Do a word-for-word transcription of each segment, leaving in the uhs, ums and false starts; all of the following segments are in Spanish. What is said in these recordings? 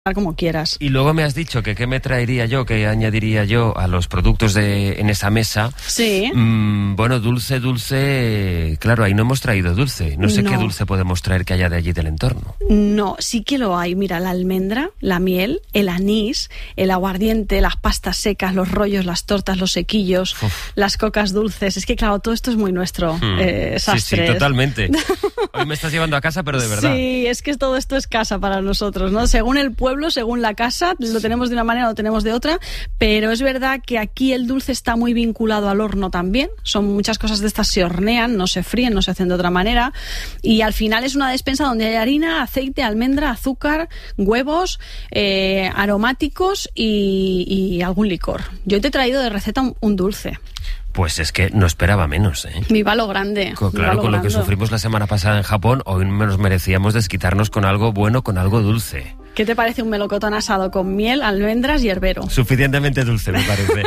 como quieras. Y luego me has dicho que qué me traería yo, qué añadiría yo a los productos de en esa mesa. Sí. Mm, bueno, dulce, dulce... Claro, ahí no hemos traído dulce. No sé No. qué dulce podemos traer que haya de allí del entorno. No, sí que lo hay. Mira, la almendra, la miel, el anís, el aguardiente, las pastas secas, los rollos, las tortas, los sequillos, Uf. las cocas dulces. Es que claro, todo esto es muy nuestro. Hmm. Eh, sí, sí, Sastres. totalmente. Hoy me estás llevando a casa, pero de verdad. Sí, es que todo esto es casa para nosotros, ¿no? Según el pueblo, según la casa, lo tenemos de una manera, lo tenemos de otra, pero es verdad que aquí el dulce está muy vinculado al horno también. Son muchas cosas de estas se hornean, no se fríen, no se hacen de otra manera, y al final es una despensa donde hay harina, aceite, almendra, azúcar, huevos, eh, aromáticos y, y algún licor. Yo te he traído de receta un, un dulce. Pues es que no esperaba menos, ¿eh? Viva lo grande. Co- viva Claro, lo con lo que grande. sufrimos la semana pasada en Japón, hoy nos merecíamos desquitarnos con algo bueno, con algo dulce. ¿Qué te parece un melocotón asado con miel, almendras y herbero? Suficientemente dulce, me parece.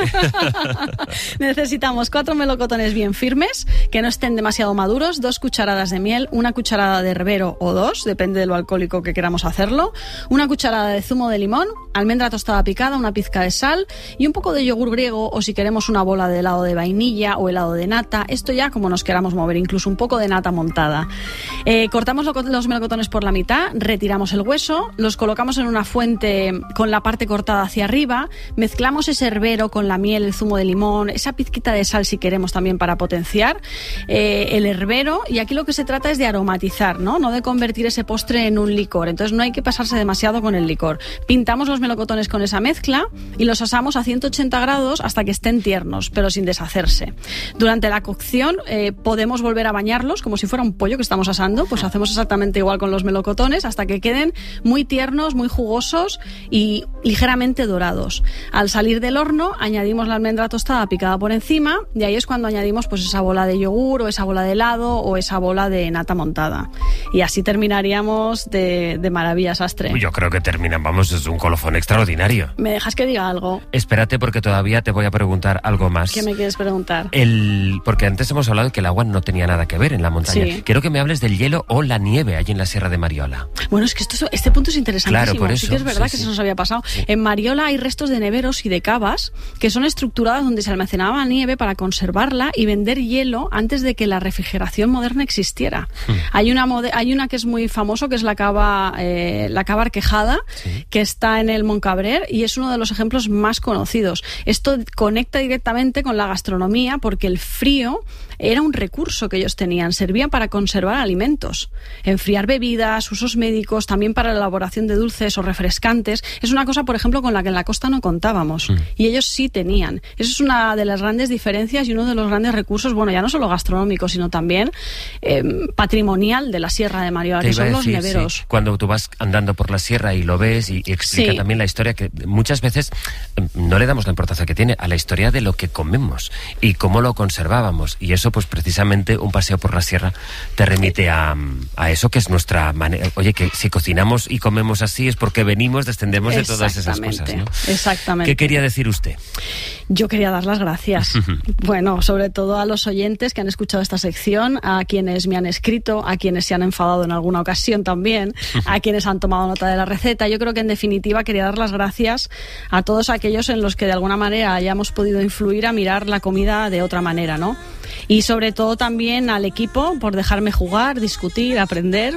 Necesitamos cuatro melocotones bien firmes, que no estén demasiado maduros, dos cucharadas de miel, una cucharada de herbero o dos, depende de lo alcohólico que queramos hacerlo, una cucharada de zumo de limón, almendra tostada picada, una pizca de sal y un poco de yogur griego, o si queremos una bola de helado de vainilla o helado de nata, esto ya como nos queramos mover, incluso un poco de nata montada. Eh, cortamos lo- los melocotones por la mitad, retiramos el hueso, los colocamos en una fuente con la parte cortada hacia arriba, mezclamos ese herbero con la miel, el zumo de limón, esa pizquita de sal si queremos también para potenciar eh, el herbero, y aquí lo que se trata es de aromatizar, ¿no? No de convertir ese postre en un licor, entonces no hay que pasarse demasiado con el licor. Pintamos los melocotones con esa mezcla y los asamos a ciento ochenta grados hasta que estén tiernos, pero sin deshacerse. Durante la cocción eh, podemos volver a bañarlos como si fuera un pollo que estamos asando, pues hacemos exactamente igual con los melocotones hasta que queden muy tiernos, muy jugosos y ligeramente dorados. Al salir del horno añadimos la almendra tostada picada por encima, y ahí es cuando añadimos pues esa bola de yogur o esa bola de helado o esa bola de nata montada. Y así terminaríamos de, de maravilla, Sastre. Yo creo que terminan, vamos, es un colofón extraordinario. ¿Me dejas que diga algo? Espérate, porque todavía te voy a preguntar algo más. ¿Qué me quieres preguntar? El, porque antes hemos hablado de que el agua no tenía nada que ver en la montaña. Sí. Quiero que me hables del hielo o la nieve allí en la Sierra de Mariola. Bueno, es que esto, es- este punto es interesantísimo. Claro, por eso, Sí que es verdad sí, que sí. se nos había pasado. En Mariola hay restos de neveros y de cavas que son estructuradas donde se almacenaba nieve para conservarla y vender hielo antes de que la refrigeración moderna existiera. Hmm. Hay una mode- hay una que es muy famoso, que es la cava, eh, la cava Arquejada, Sí. que está en el Moncabrer y es uno de los ejemplos más conocidos. Esto conecta directamente con la gastronomía porque el frío era un recurso que ellos tenían, servían para conservar alimentos, enfriar bebidas, usos médicos, también para la elaboración de dulces o refrescantes. Es una cosa, por ejemplo, con la que en la costa no contábamos, Mm. y ellos sí tenían. Eso es una de las grandes diferencias y uno de los grandes recursos, bueno, ya no solo gastronómico, sino también eh, patrimonial de la Sierra de Mariola, Te que iba son a los decir, neveros. sí, cuando tú vas andando por la sierra y lo ves y, y explica Sí. también la historia, que muchas veces eh, no le damos la importancia que tiene a la historia de lo que comemos y cómo lo conservábamos. Y eso, pues precisamente un paseo por la sierra te remite a, a eso que es nuestra manera. Oye, que si cocinamos y comemos así es porque venimos, descendemos de todas esas cosas, ¿no? Exactamente. ¿Qué quería decir usted? Yo quería dar las gracias. Bueno, sobre todo a los oyentes que han escuchado esta sección, a quienes me han escrito, a quienes se han enfadado en alguna ocasión también, a quienes han tomado nota de la receta. Yo creo que en definitiva quería dar las gracias a todos aquellos en los que de alguna manera hayamos podido influir a mirar la comida de otra manera, ¿no? Y sobre todo también al equipo por dejarme jugar, discutir, aprender.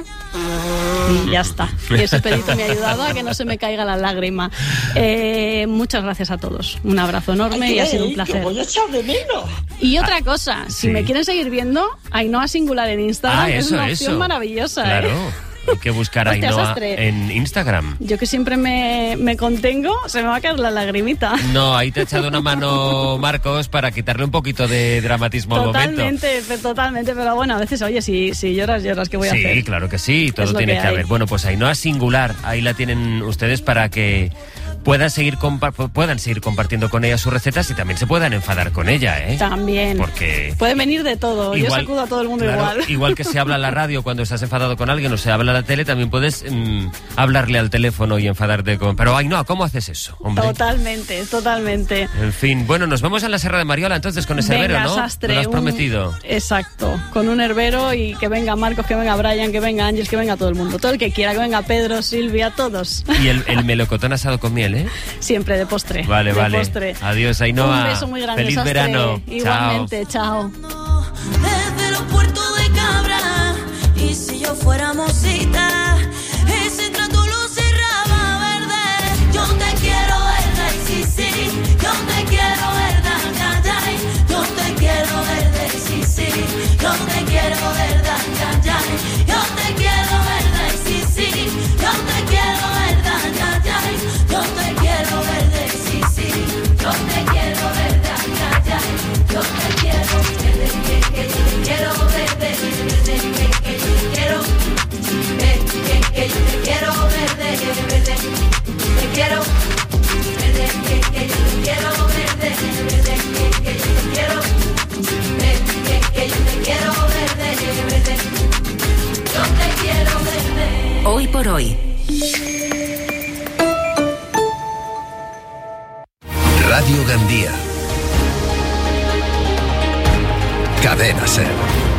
Y ya está. Y ese pedito me ha ayudado a que no se me caiga la lágrima. Eh, muchas gracias a todos. Un abrazo enorme y ha sido un placer. Voy a echar de menos. Y otra cosa, si sí. me quieren seguir viendo, Ainhoa Singular en Instagram Ah, es eso, una opción eso. maravillosa. Claro. ¿eh? Hay que buscar a Hostia, Ainhoa Sastre. en Instagram. Yo que siempre me, me contengo, se me va a caer la lagrimita. No, ahí te ha echado una mano Marcos para quitarle un poquito de dramatismo al momento. Totalmente, pe- totalmente, pero bueno, a veces, oye, si, si lloras, lloras, ¿qué voy a Sí, hacer? claro que sí, todo Es lo tiene que que, hay. haber. Bueno, pues Ainhoa Singular, ahí la tienen ustedes para que puedan seguir, compa- puedan seguir compartiendo con ella sus recetas y también se puedan enfadar con ella, ¿eh? También. Porque puede venir de todo. igual, yo sacudo a todo el mundo claro, igual. Igual que se habla en la radio cuando estás enfadado con alguien o se habla en la tele, también puedes mmm, hablarle al teléfono y enfadarte con... Pero, ay, no, ¿cómo haces eso, hombre? Totalmente, totalmente. En fin, bueno, nos vemos en la Serra de Mariola entonces con ese venga, herbero, ¿no? Sastre, ¿Te lo has un... prometido? Exacto, con un herbero y que venga Marcos, que venga Brian, que venga Ángeles, que venga todo el mundo. Todo el que quiera, que venga Pedro, Silvia, todos. Y el, el melocotón asado con miel, ¿eh? Siempre de postre. Vale, de vale. Postre. Adiós, Ainhoa. Un beso muy grande, Feliz Sastre. verano. Igualmente, chao. Desde los puertos de Cabra, y si yo fuera mosita, ese trato lo cerraba verde. Yo te quiero verde, sí, sí. Yo te quiero verde, ya, ya. Yo te quiero verde, sí, sí. Yo te quiero verde, ya, ya. Yo te quiero verde, sí, sí. Yo te quiero verde, ya, ya. Yo te quiero verde, sí, sí. Yo te quiero verde, ya, ya. Yo te quiero verde, que, que yo te quiero verde, verde, que, que yo te quiero, que, que, que yo te quiero verde, verde, te quiero, verde, que, que yo te quiero verde, verde, que, que yo te quiero, que, que, que yo te quiero verde, verde, yo te quiero verde. Hoy por hoy. Radio Gandía. Cadena Ser.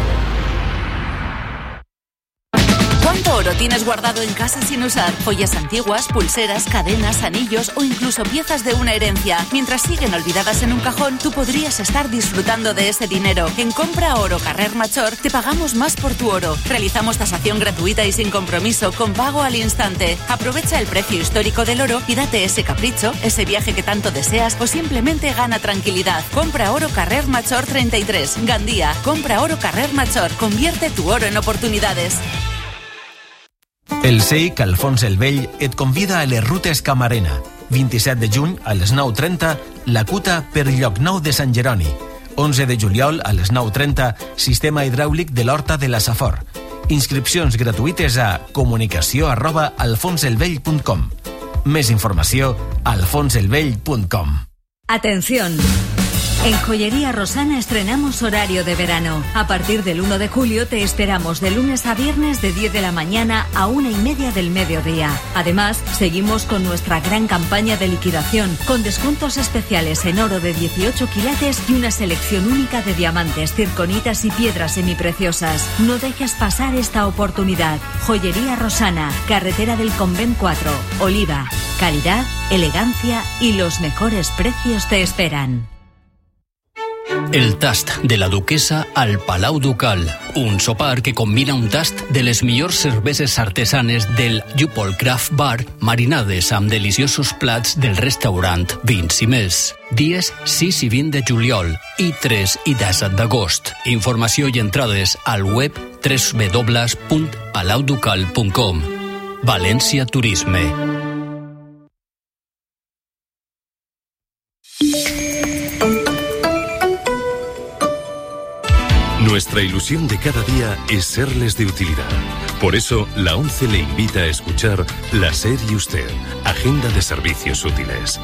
¿Cuánto oro tienes guardado en casa sin usar? Joyas antiguas, pulseras, cadenas, anillos o incluso piezas de una herencia. Mientras siguen olvidadas en un cajón, tú podrías estar disfrutando de ese dinero. En Compra Oro Carrer Major te pagamos más por tu oro. Realizamos tasación gratuita y sin compromiso, con pago al instante. Aprovecha el precio histórico del oro y date ese capricho, ese viaje que tanto deseas o simplemente gana tranquilidad. Compra Oro Carrer Major treinta y tres, Gandía. Compra Oro Carrer Major. Convierte tu oro en oportunidades. El C I C Alfons el Vell et convida a les rutes Camarena. vint-i-set de juny a les nou trenta, la Cuta per Llocnou de Sant Jeroni. onze de juliol a les nou trenta, sistema hidràulic de l'Horta de la Safor. Inscripcions gratuïtes a comunicació arroba alfonselvell punt com. Més informació a alfonselvell punt com. Atención. En Joyería Rosana estrenamos horario de verano. A partir del uno de julio te esperamos de lunes a viernes de diez de la mañana a una y media del mediodía. Además, seguimos con nuestra gran campaña de liquidación, con descuentos especiales en oro de dieciocho quilates y una selección única de diamantes, circonitas y piedras semipreciosas. No dejes pasar esta oportunidad. Joyería Rosana, carretera del Convent cuatro, Oliva. Calidad, elegancia y los mejores precios te esperan. El tast de la duquesa al Palau Ducal. Un sopar que combina un tast de les millors cerveses artesanes del Jupol Craft Bar marinades amb deliciosos plats del restaurant Vins i Més. Dies sis i vint de juliol i tres i disset d'agost. Informació i entrades al web w w w punt palau ducal punt com. València Turisme. Nuestra ilusión de cada día es serles de utilidad. Por eso, la ONCE le invita a escuchar La SER y Usted, Agenda de Servicios Útiles.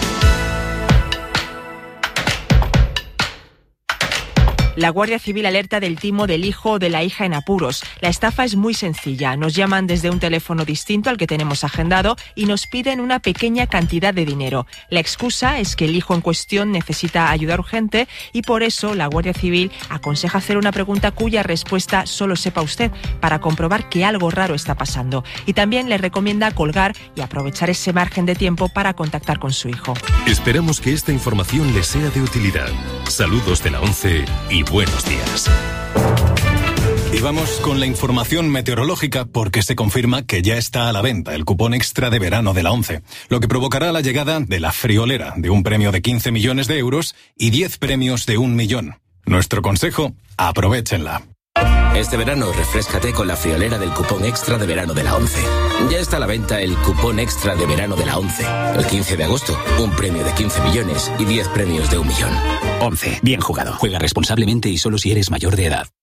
La Guardia Civil alerta del timo del hijo o de la hija en apuros. La estafa es muy sencilla. Nos llaman desde un teléfono distinto al que tenemos agendado y nos piden una pequeña cantidad de dinero. La excusa es que el hijo en cuestión necesita ayuda urgente y por eso la Guardia Civil aconseja hacer una pregunta cuya respuesta solo sepa usted para comprobar que algo raro está pasando. Y también le recomienda colgar y aprovechar ese margen de tiempo para contactar con su hijo. Esperamos que esta información le sea de utilidad. Saludos de la ONCE y buenos días. Y vamos con la información meteorológica porque se confirma que ya está a la venta el cupón extra de verano de la ONCE, lo que provocará la llegada de la friolera de un premio de quince millones de euros y diez premios de un millón. Nuestro consejo, aprovéchenla. Este verano refréscate con la friolera del cupón extra de verano de la ONCE. Ya está a la venta el cupón extra de verano de la ONCE. El quince de agosto, un premio de quince millones y diez premios de un millón. ONCE, bien jugado. Juega responsablemente y solo si eres mayor de edad.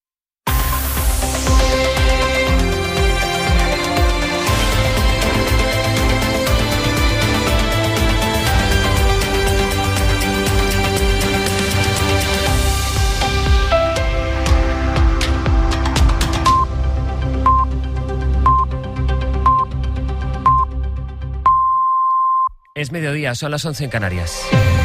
Es mediodía, son las once en Canarias.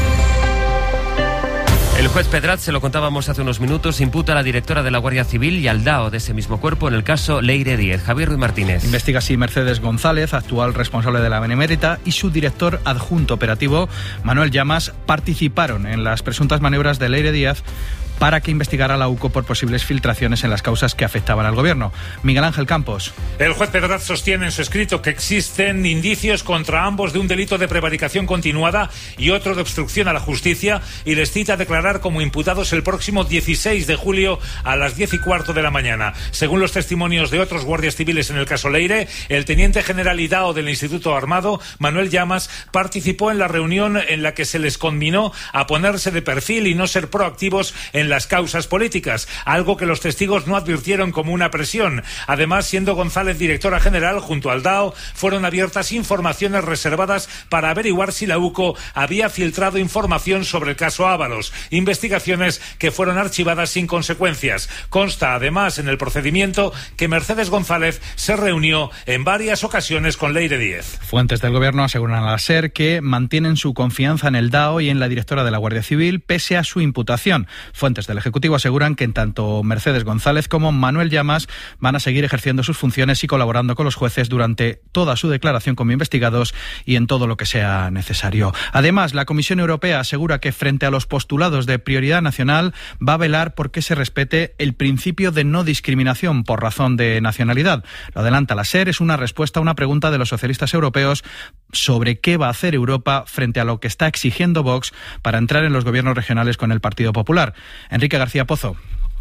El juez Pedraz, se lo contábamos hace unos minutos, imputa a la directora de la Guardia Civil y al D A O de ese mismo cuerpo en el caso Leire Díez. Javier Ruiz Martínez. Investiga si Mercedes González, actual responsable de la Benemérita, y su director adjunto operativo, Manuel Llamas, participaron en las presuntas maniobras de Leire Díez para que investigara la U C O por posibles filtraciones en las causas que afectaban al gobierno. Miguel Ángel Campos. El juez Pedraz sostiene en su escrito que existen indicios contra ambos de un delito de prevaricación continuada y otro de obstrucción a la justicia, y les cita a declarar como imputados el próximo dieciséis de julio a las diez y cuarto de la mañana. Según los testimonios de otros guardias civiles en el caso Leire, el teniente general y D A O del Instituto Armado, Manuel Llamas, participó en la reunión en la que se les conminó a ponerse de perfil y no ser proactivos en las causas políticas, algo que los testigos no advirtieron como una presión. Además, siendo González directora general, junto al D A O, fueron abiertas informaciones reservadas para averiguar si la U C O había filtrado información sobre el caso Ábalos, investigaciones que fueron archivadas sin consecuencias. Consta, además, en el procedimiento que Mercedes González se reunió en varias ocasiones con Leire Díez. Fuentes del gobierno aseguran a la SER que mantienen su confianza en el D A O y en la directora de la Guardia Civil pese a su imputación. Fuentes del Ejecutivo aseguran que tanto Mercedes González como Manuel Llamas van a seguir ejerciendo sus funciones y colaborando con los jueces durante toda su declaración como investigados y en todo lo que sea necesario. Además, la Comisión Europea asegura que frente a los postulados de prioridad nacional va a velar por que se respete el principio de no discriminación por razón de nacionalidad. Lo adelanta la SER, es una respuesta a una pregunta de los socialistas europeos sobre qué va a hacer Europa frente a lo que está exigiendo Vox para entrar en los gobiernos regionales con el Partido Popular. Enrique García Pozo.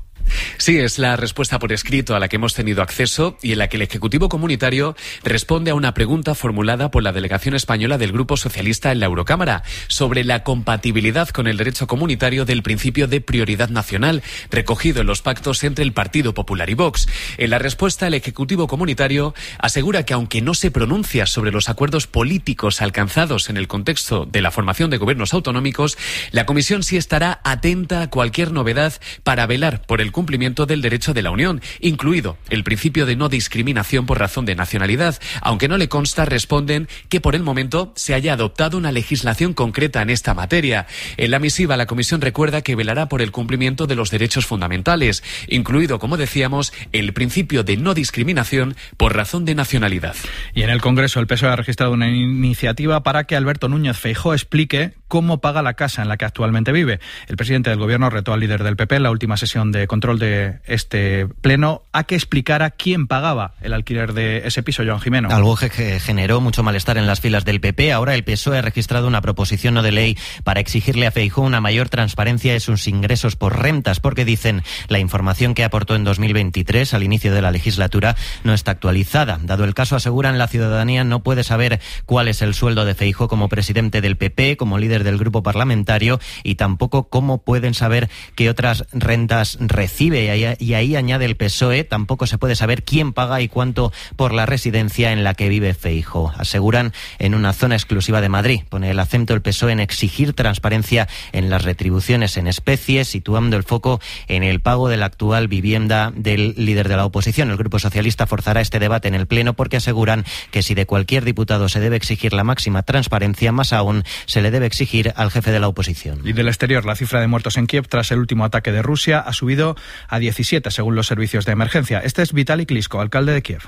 Sí, es la respuesta por escrito a la que hemos tenido acceso y en la que el Ejecutivo Comunitario responde a una pregunta formulada por la delegación española del Grupo Socialista en la Eurocámara sobre la compatibilidad con el derecho comunitario del principio de prioridad nacional recogido en los pactos entre el Partido Popular y Vox. En la respuesta, el Ejecutivo Comunitario asegura que aunque no se pronuncia sobre los acuerdos políticos alcanzados en el contexto de la formación de gobiernos autonómicos, la Comisión sí estará atenta a cualquier novedad para velar por el cumplimiento del derecho de la Unión, incluido el principio de no discriminación por razón de nacionalidad. Aunque no le consta, responden que por el momento se haya adoptado una legislación concreta en esta materia. En la misiva, la Comisión recuerda que velará por el cumplimiento de los derechos fundamentales, incluido, como decíamos, el principio de no discriminación por razón de nacionalidad. Y en el Congreso, el P S O E ha registrado una iniciativa para que Alberto Núñez Feijóo explique cómo paga la casa en la que actualmente vive. El presidente del Gobierno retó al líder del P P en la última sesión de control de este pleno a que explicara quién pagaba el alquiler de ese piso. Joan Jimeno. Algo que generó mucho malestar en las filas del P P. Ahora el P S O E ha registrado una proposición no de ley para exigirle a Feijóo una mayor transparencia de sus ingresos por rentas, porque dicen la información que aportó en dos mil veintitrés, al inicio de la legislatura, no está actualizada. Dado el caso, aseguran, la ciudadanía no puede saber cuál es el sueldo de Feijóo como presidente del P P, como líder del grupo parlamentario, y tampoco cómo pueden saber qué otras rentas recibe. Y ahí, y ahí añade el P S O E, tampoco se puede saber quién paga y cuánto por la residencia en la que vive Feijóo. Aseguran, en una zona exclusiva de Madrid. Pone el acento el P S O E en exigir transparencia en las retribuciones en especie, situando el foco en el pago de la actual vivienda del líder de la oposición. El Grupo Socialista forzará este debate en el Pleno porque aseguran que si de cualquier diputado se debe exigir la máxima transparencia, más aún se le debe exigir al jefe de la oposición. Y del exterior, la cifra de muertos en Kiev tras el último ataque de Rusia ha subido a diecisiete, según los servicios de emergencia. Este es Vitaly Klitschko, alcalde de Kiev.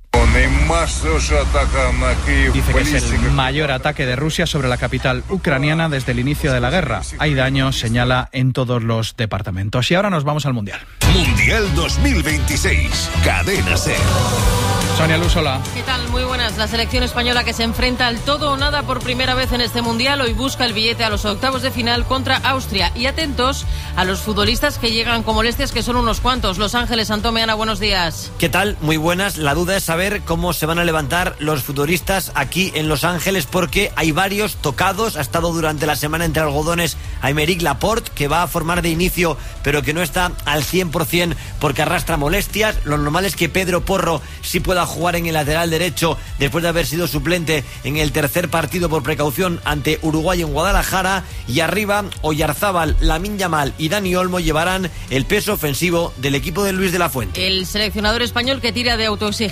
Dice que es el mayor ataque de Rusia sobre la capital ucraniana desde el inicio de la guerra. Hay daños, señala, en todos los departamentos. Y ahora nos vamos al Mundial. Mundial dos mil veintiséis. Cadena SER. Sonia Luz, hola. ¿Qué tal? Muy buenas. La selección española, que se enfrenta al todo o nada por primera vez en este Mundial, hoy busca el billete a los octavos de final contra Austria. Y atentos a los futbolistas que llegan con molestias, que son unos cuantos. Los Ángeles, Antomeana, buenos días. ¿Qué tal? Muy buenas. La duda es saber cómo se van a levantar los futbolistas aquí en Los Ángeles, porque hay varios tocados. Ha estado durante la semana entre algodones Aymeric Laporte, que va a formar de inicio, pero que no está al cien por ciento porque arrastra molestias. Lo normal es que Pedro Porro sí pueda jugar en el lateral derecho después de haber sido suplente en el tercer partido por precaución ante Uruguay en Guadalajara. Y arriba, Oyarzábal, Lamine Yamal y Dani Olmo llevarán el peso ofensivo del equipo de Luis de la Fuente. El seleccionador español, que tira de autoexigencia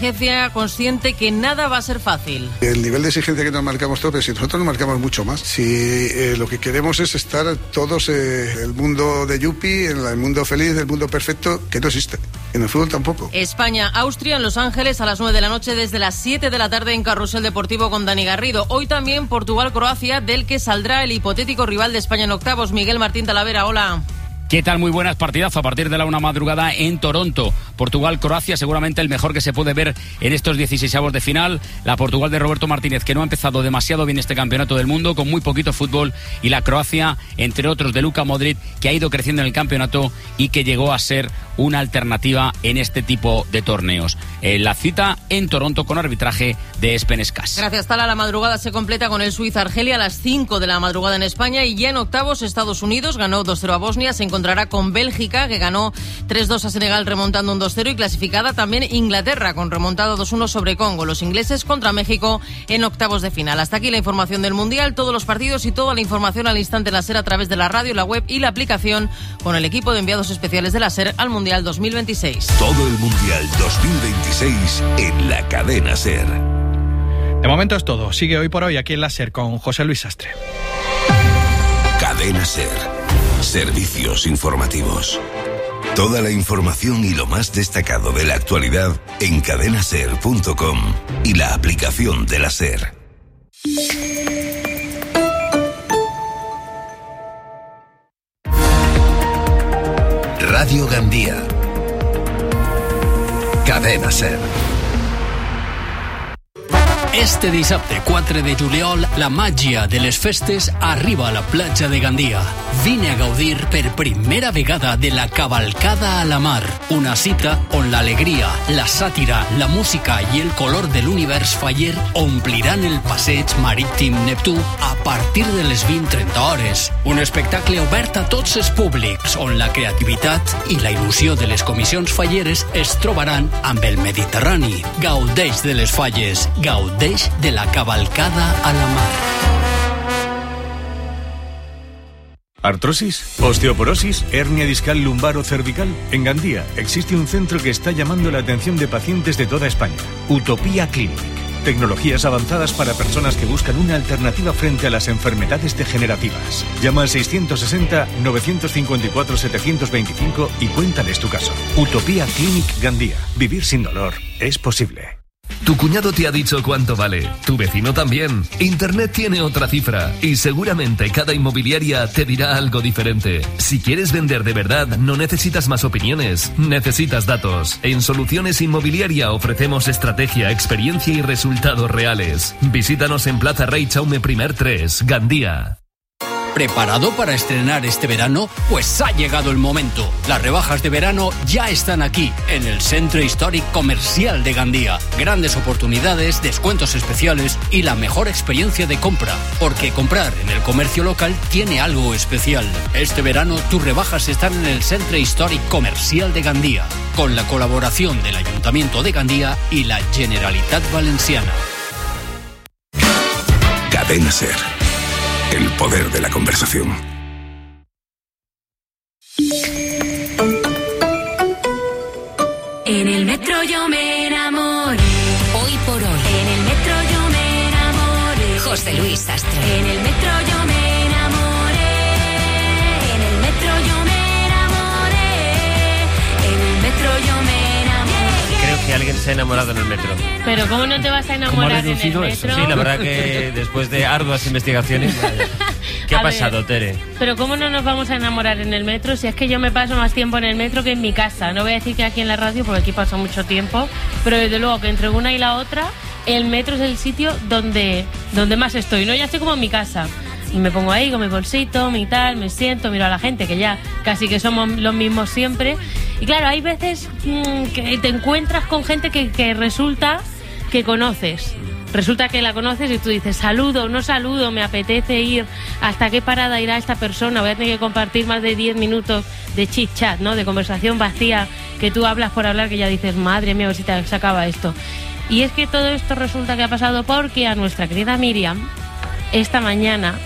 Austria, consciente que nada va a ser fácil. El nivel de exigencia que nos marcamos todos, pero si nosotros nos marcamos mucho más. Si eh, lo que queremos es estar todos en eh, el mundo de Yupi, en el mundo feliz, el mundo perfecto, que no existe. En el fútbol tampoco. España, Austria en Los Ángeles a las nueve de la noche desde las siete de la tarde en Carrusel Deportivo con Dani Garrido. Hoy también Portugal-Croacia, del que saldrá el hipotético rival de España en octavos, Miguel Martín Talavera. Hola. ¿Qué tal? Muy buenas, partidazo a partir de la una madrugada en Toronto. Portugal-Croacia, seguramente el mejor que se puede ver en estos dieciseisavos de final. La Portugal de Roberto Martínez, que no ha empezado demasiado bien este campeonato del mundo, con muy poquito fútbol. Y la Croacia, entre otros, de Luka Modric, que ha ido creciendo en el campeonato y que llegó a ser una alternativa en este tipo de torneos. Eh, la cita en Toronto con arbitraje de Espen Eskas. Gracias, Tala. La madrugada se completa con el Suiza-Argelia a las cinco de la madrugada en España. Y ya en octavos, Estados Unidos ganó dos cero a Bosnia. Se encontrará con Bélgica, que ganó tres dos a Senegal remontando un dos cero, y clasificada también Inglaterra con remontada dos uno sobre Congo. Los ingleses contra México en octavos de final. Hasta aquí la información del Mundial, todos los partidos y toda la información al instante en la SER a través de la radio, la web y la aplicación con el equipo de enviados especiales de la SER al Mundial dos mil veintiséis. Todo el Mundial dos mil veintiséis en la cadena SER. De momento es todo. Sigue Hoy por Hoy aquí en la SER con José Luis Sastre. Cadena SER. Servicios informativos. Toda la información y lo más destacado de la actualidad en cadena ser punto com y la aplicación de la SER. Radio Gandía. Cadena SER. Este dissabte quatre de juliol, la màgia de les festes arriba a la platja de Gandia. Vine a gaudir per primera vegada de la cavalcada a la mar, una cita on l'alegria, la sàtira, la música i el color de l'univers faller ompliran el passeig marítim Neptú a partir de les vint trenta hores. Un espectacle obert a tots els públics, on la creativitat i la il·lusió de les comissions falleres es trobaran amb el Mediterrani. Gaudeix de les falles, gaudeix de la cavalcada a la mar. ¿Artrosis? ¿Osteoporosis? ¿Hernia discal lumbar o cervical? En Gandía existe un centro que está llamando la atención de pacientes de toda España. Utopía Clinic. Tecnologías avanzadas para personas que buscan una alternativa frente a las enfermedades degenerativas. Llama al seiscientos sesenta, novecientos cincuenta y cuatro, setecientos veinticinco y cuéntales tu caso. Utopía Clinic Gandía. Vivir sin dolor es posible. Tu cuñado te ha dicho cuánto vale, tu vecino también. Internet tiene otra cifra y seguramente cada inmobiliaria te dirá algo diferente. Si quieres vender de verdad, no necesitas más opiniones, necesitas datos. En Soluciones Inmobiliaria ofrecemos estrategia, experiencia y resultados reales. Visítanos en Plaza Rey Chaume Primer tres, Gandía. ¿Preparado para estrenar este verano? Pues ha llegado el momento. Las rebajas de verano ya están aquí, en el Centro Históric Comercial de Gandía. Grandes oportunidades, descuentos especiales y la mejor experiencia de compra. Porque comprar en el comercio local tiene algo especial. Este verano tus rebajas están en el Centro Históric Comercial de Gandía, con la colaboración del Ayuntamiento de Gandía y la Generalitat Valenciana. Cadena SER. El poder de la conversación. En el metro yo me enamoré. Hoy por hoy. En el metro yo me enamoré. José Luis Sastre. En el metro yo me enamoré. En el metro yo me enamoré. En el metro yo me enamoré. Creo que alguien se ha enamorado en el metro. Pero ¿cómo no te vas a enamorar en el metro? Eso? Sí, la verdad que después de arduas investigaciones... ¿Qué ha A pasado, ver, Tere? Pero ¿cómo no nos vamos a enamorar en el metro? Si es que yo me paso más tiempo en el metro que en mi casa. No voy a decir que aquí en la radio, porque aquí paso mucho tiempo, pero desde luego que entre una y la otra, el metro es el sitio donde, donde más estoy, ¿no? Ya estoy como en mi casa. Y me pongo ahí con mi bolsito, mi tal, me siento, miro a la gente, que ya casi que somos los mismos siempre. Y claro, hay veces mmm, que te encuentras con gente que, que resulta que conoces. Resulta que la conoces y tú dices, saludo, no saludo, me apetece ir, ¿hasta qué parada irá esta persona? Voy a tener que compartir más de diez minutos de chit chat, ¿no? De conversación vacía, que tú hablas por hablar, que ya dices, madre mía, a ver si te, se acaba esto. Y es que todo esto resulta que ha pasado porque a nuestra querida Miriam, esta mañana,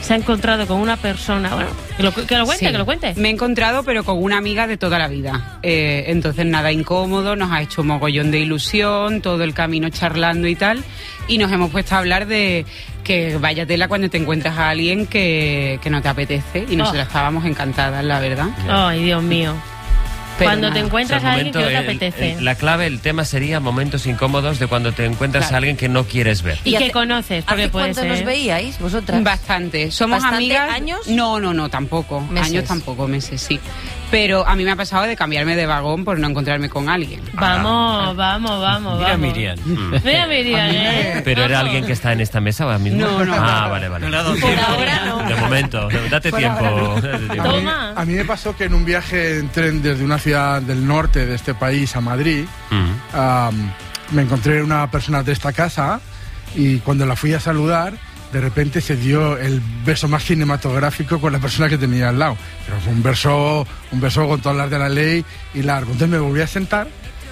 se ha encontrado con una persona, bueno, que lo, que lo cuente, Sí. que lo cuente. Me he encontrado, pero con una amiga de toda la vida. Eh, entonces, nada incómodo, nos ha hecho mogollón de ilusión, todo el camino charlando y tal. Y nos hemos puesto a hablar de que vaya tela cuando te encuentras a alguien que, que no te apetece. Y nosotros Oh. estábamos encantadas, la verdad. Ay, Dios mío. Pero Cuando te nada. encuentras O sea, a alguien que no te momento, el- apetece. el- la clave, el tema sería momentos incómodos de cuando te encuentras Claro. a alguien que no quieres ver. Y, que conoces, porque ¿Hace puede cuánto ser. nos veíais vosotras? Bastante. Somos ¿Bastante? amigas. ¿Años? No, no, no, tampoco. Meses. Años tampoco, meses, sí. Pero a mí me ha pasado de cambiarme de vagón por no encontrarme con alguien. Vamos, vamos, vamos, Mira, vamos. Miriam. Mira, Miriam, ¿eh? ¿Pero era alguien que está en esta mesa ahora mismo? No, no. Ah, vale, vale. Por ahora no. De momento, date tiempo. date tiempo. A mí, a mí me pasó que en un viaje en tren desde una ciudad del norte de este país a Madrid, Mm. am, me encontré una persona de esta casa y cuando la fui a saludar, de repente se dio el beso más cinematográfico con la persona que tenía al lado. Pero fue un beso, un beso con todas las de la ley y largo. Entonces me volví a sentar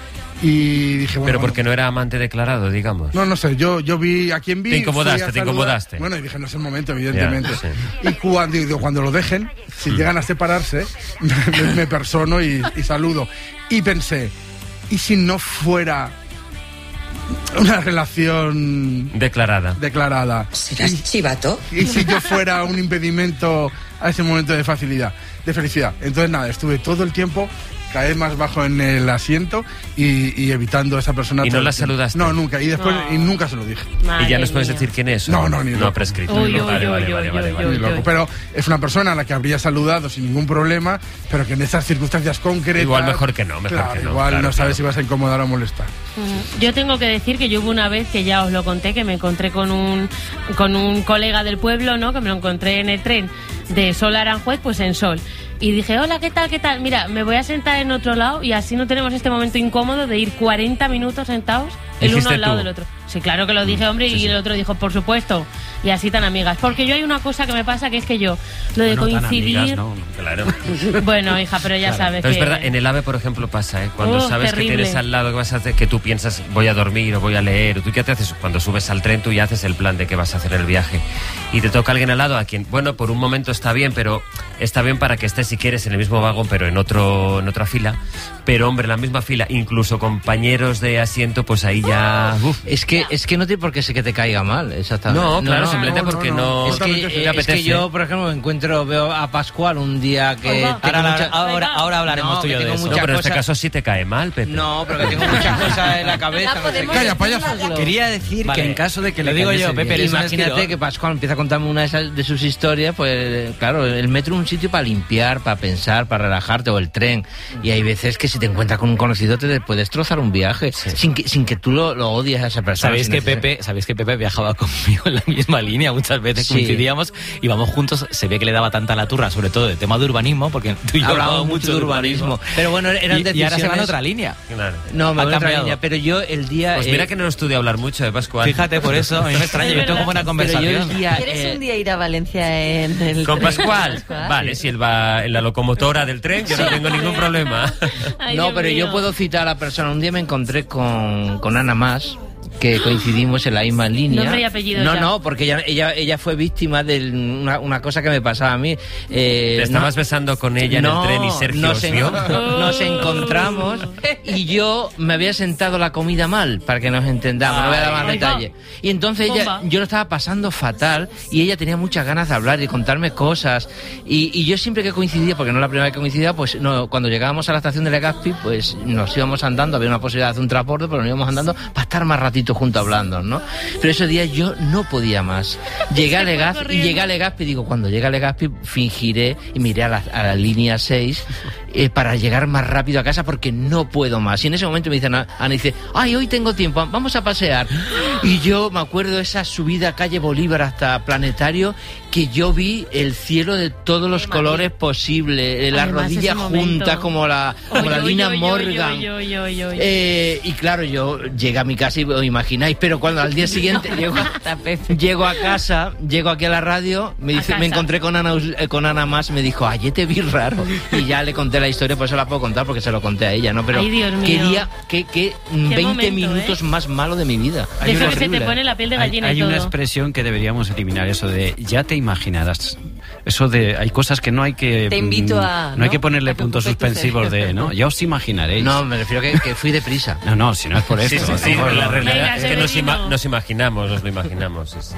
y dije, bueno, Pero bueno, porque no era amante declarado, digamos. no, no sé, yo, yo vi a quien vi. Te incomodaste, fui a te saludar. incomodaste. Bueno, y dije, no es el momento, evidentemente. Ya, sí. Y cuando, digo, cuando lo dejen, si llegan a separarse, me, me persono y, y saludo. Y pensé, ¿y si no fuera una relación Declarada. declarada? ¿Serás chivato? ¿Y si yo fuera un impedimento a ese momento de facilidad, de felicidad? Entonces, nada, estuve todo el tiempo caer más bajo en el asiento y, y evitando a esa persona. ¿Y no todo el la tiempo. saludaste? No, nunca. Y después, No. y nunca se lo dije. ¿Y ya nos puedes decir quién es? No, no, ni No loco. ha prescrito. Uy, uy, Vale, uy, vale, uy, vale, uy, vale, uy, vale. Ni loco. Pero es una persona a la que habría saludado sin ningún problema, pero que en esas circunstancias concretas. Igual mejor que no, mejor claro, que no, Igual claro, no sabes claro. si vas a incomodar o molestar. Mm. Yo tengo que decir que yo hubo una vez que ya os lo conté, que me encontré con un con un colega del pueblo, ¿no? Que me lo encontré en el tren de Sol a Aranjuez, pues en Sol. Y dije, hola, ¿qué tal, qué tal? Mira, me voy a sentar en otro lado y así no tenemos este momento incómodo de ir cuarenta minutos sentados el uno ¿Dijiste al lado tú? del otro. Sí, claro que lo dije, hombre, sí, y sí. el otro dijo, por supuesto. Y así tan amigas. Porque yo hay una cosa que me pasa que es que yo, lo de Bueno, tan coincidir... amigas, ¿no? Claro. Bueno, hija, pero ya Claro. sabes Pero que... es verdad, en el AVE, por ejemplo, pasa, ¿eh? Cuando Oh, sabes terrible. que tienes al lado que vas a hacer, que tú piensas, voy a dormir o voy a leer, o tú qué te haces cuando subes al tren, tú ya haces el plan de qué vas a hacer en el viaje. Y te toca alguien al lado a quien, bueno, por un momento está bien, pero está bien para que estés si quieres en el mismo vagón, pero en otro en otra fila. Pero, hombre, en la misma fila, incluso compañeros de asiento, pues ahí ya... uf. Es que, es que no tiene por qué ser que te caiga mal, exactamente. No, claro, simplemente porque no- Es que, no te eh, es apetece. que yo, por ejemplo, me encuentro, veo a Pascual un día que... Ahora- tengo ahora- mucha- ahora- ahora hablaremos No, tú y que yo de tengo eso. muchas No, pero en este cosas- caso sí te cae mal, Pepe. No, pero que tengo muchas cosas en la cabeza. no sé qué. Calla, payaso. Quería decir Vale. que en caso de que Lo le digo cayese yo, Pepe, bien. eres un Imagínate escritor. que Pascual empieza a contarme una de, esas, de sus historias, pues claro, el metro es un sitio para limpiar, para pensar, para relajarte, o el tren. Y hay veces que si te encuentras con un conocido te puede destrozar un viaje, sin, que, sin que tú lo, lo odies a esa persona. Sabéis sin que necesidad. Pepe, sabéis que Pepe viajaba conmigo en la misma línea, muchas veces Sí. coincidíamos, íbamos juntos, se ve que le daba tanta la turra, sobre todo de tema de urbanismo, porque tú y yo Hablamos hablábamos mucho de urbanismo. Pero bueno, eran y, y ahora se va en decisiones- otra línea. No, me Ha voy a otra cambiado. línea, pero yo el día... Pues eh, mira que no estudia hablar mucho, ¿eh, Pascual? Fíjate, por eso, a mí me extraña, yo tengo buena conversación. ¿Quieres un día ir a Valencia en el Con tren? Pascual. Vale, si él va en la locomotora del tren, yo no tengo ningún problema. no, pero yo puedo citar a la persona. Un día me encontré con, con Ana Más, que coincidimos en la misma línea. Nombre y apellido No, ya. no, porque ella, ella, ella fue víctima de una, una cosa que me pasaba a mí. Eh, Te estabas no- besando con ella no, en el tren y Sergio nos, os en- vio. nos encontramos y yo me había sentado la comida mal, para que nos entendamos, no voy a dar más Ay, detalles. Y entonces ella, Bomba. yo lo estaba pasando fatal y ella tenía muchas ganas de hablar y contarme cosas. Y, y yo siempre que coincidía, porque no es la primera vez que coincidía, pues no, cuando llegábamos a la estación de Legazpi, pues nos íbamos andando, había una posibilidad de hacer un transporte, pero nos íbamos andando para estar más ratito juntos hablando, ¿no? Pero ese día yo no podía más. Llegué a Se fue Legazpi y corriendo. llegué a Legazpi y digo, cuando llegue a Legazpi fingiré y miré a la, a la línea seis eh, para llegar más rápido a casa porque no puedo más. Y en ese momento me dice Ana, Ana dice, ay, hoy tengo tiempo, vamos a pasear. Y yo me acuerdo de esa subida a calle Bolívar hasta Planetario, que yo vi el cielo de todos los colores posibles, eh, las Además, rodillas ese momento. juntas como la, como Oy, la oy, Lina oy, oy, Morgan. oy, oy, oy, oy. Eh, y claro, yo llegué a mi casa y, y imagináis, pero cuando al día siguiente llego, llego a casa, llego aquí a la radio, me dice, me encontré con Ana, con Ana Mas, me dijo, ayer te vi raro, y ya le conté la historia, por eso la puedo contar, porque se lo conté a ella, ¿no? Pero Ay, Dios mío. qué día, qué, qué veinte momento, minutos ¿eh? más malo de mi vida. De eso que se te pone la piel de gallina hay, hay y todo. una expresión que deberíamos eliminar, eso de ya te imaginarás. Eso de hay cosas que no hay que Te invito mm, a, no, ¿no? hay que ponerle a que puntos ocupes tu suspensivos de, cerebro. ¿no? Ya os imaginaréis. No, me refiero que, que fui deprisa. No, no, si no es por Sí, esto. sí, sí, digo, pero la no. realidad Venga, es que nos, Severino. ima- nos imaginamos, nos lo imaginamos. Sí, sí.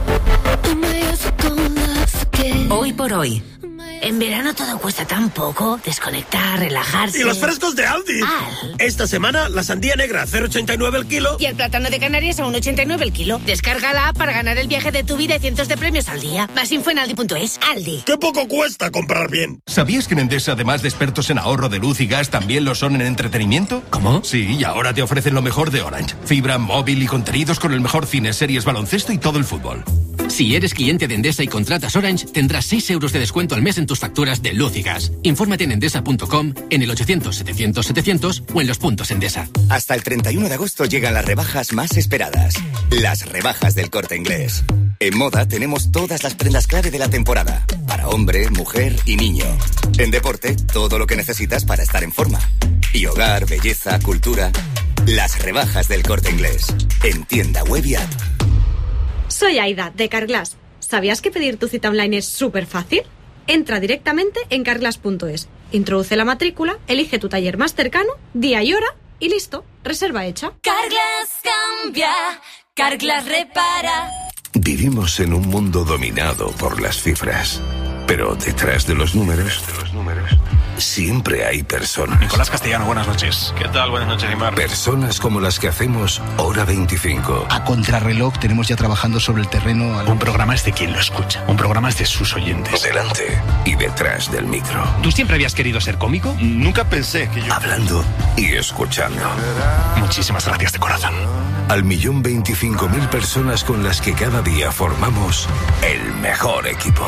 Hoy por hoy. En verano todo cuesta tan poco. Desconectar, relajarse. ¿Y los frescos de Aldi? Al. Esta semana, la sandía negra a cero coma ochenta y nueve el kilo. Y el plátano de Canarias a uno coma ochenta y nueve el kilo. Descarga la app para ganar el viaje de tu vida y cientos de premios al día. Más info en aldi punto es. Aldi. ¡Qué poco cuesta comprar bien! ¿Sabías que en Endesa, además de expertos en ahorro de luz y gas, también lo son en entretenimiento? ¿Cómo? Sí, y ahora te ofrecen lo mejor de Orange. Fibra, móvil y contenidos con el mejor cine, series, baloncesto y todo el fútbol. Si eres cliente de Endesa y contratas Orange, tendrás seis euros de descuento al mes en tus facturas de luz y gas. Infórmate en endesa punto com, en el ochocientos setecientos setecientos o en los puntos Endesa. Hasta el treinta y uno de agosto llegan las rebajas más esperadas. Las rebajas del Corte Inglés. En moda tenemos todas las prendas clave de la temporada. Para hombre, mujer y niño. En deporte, todo lo que necesitas para estar en forma. Y hogar, belleza, cultura. Las rebajas del Corte Inglés. En tienda web y app. Soy Aida, de Carglass. ¿Sabías que pedir tu cita online es súper fácil? Entra directamente en carglass punto es, introduce la matrícula, elige tu taller más cercano, día y hora, y listo, reserva hecha. Carglass cambia, Carglass repara. Vivimos en un mundo dominado por las cifras, pero detrás de los números, siempre hay personas. Nicolás Castellano, buenas noches. ¿Qué tal? Buenas noches, Neymar. Personas como las que hacemos Hora veinticinco. A contrarreloj tenemos ya trabajando sobre el terreno. Un programa es de quien lo escucha. Un programa es de sus oyentes. Delante y detrás del micro. ¿Tú siempre habías querido ser cómico? Nunca pensé que yo... Hablando y escuchando. Muchísimas gracias de corazón. Al millón veinticinco mil personas con las que cada día formamos el mejor equipo.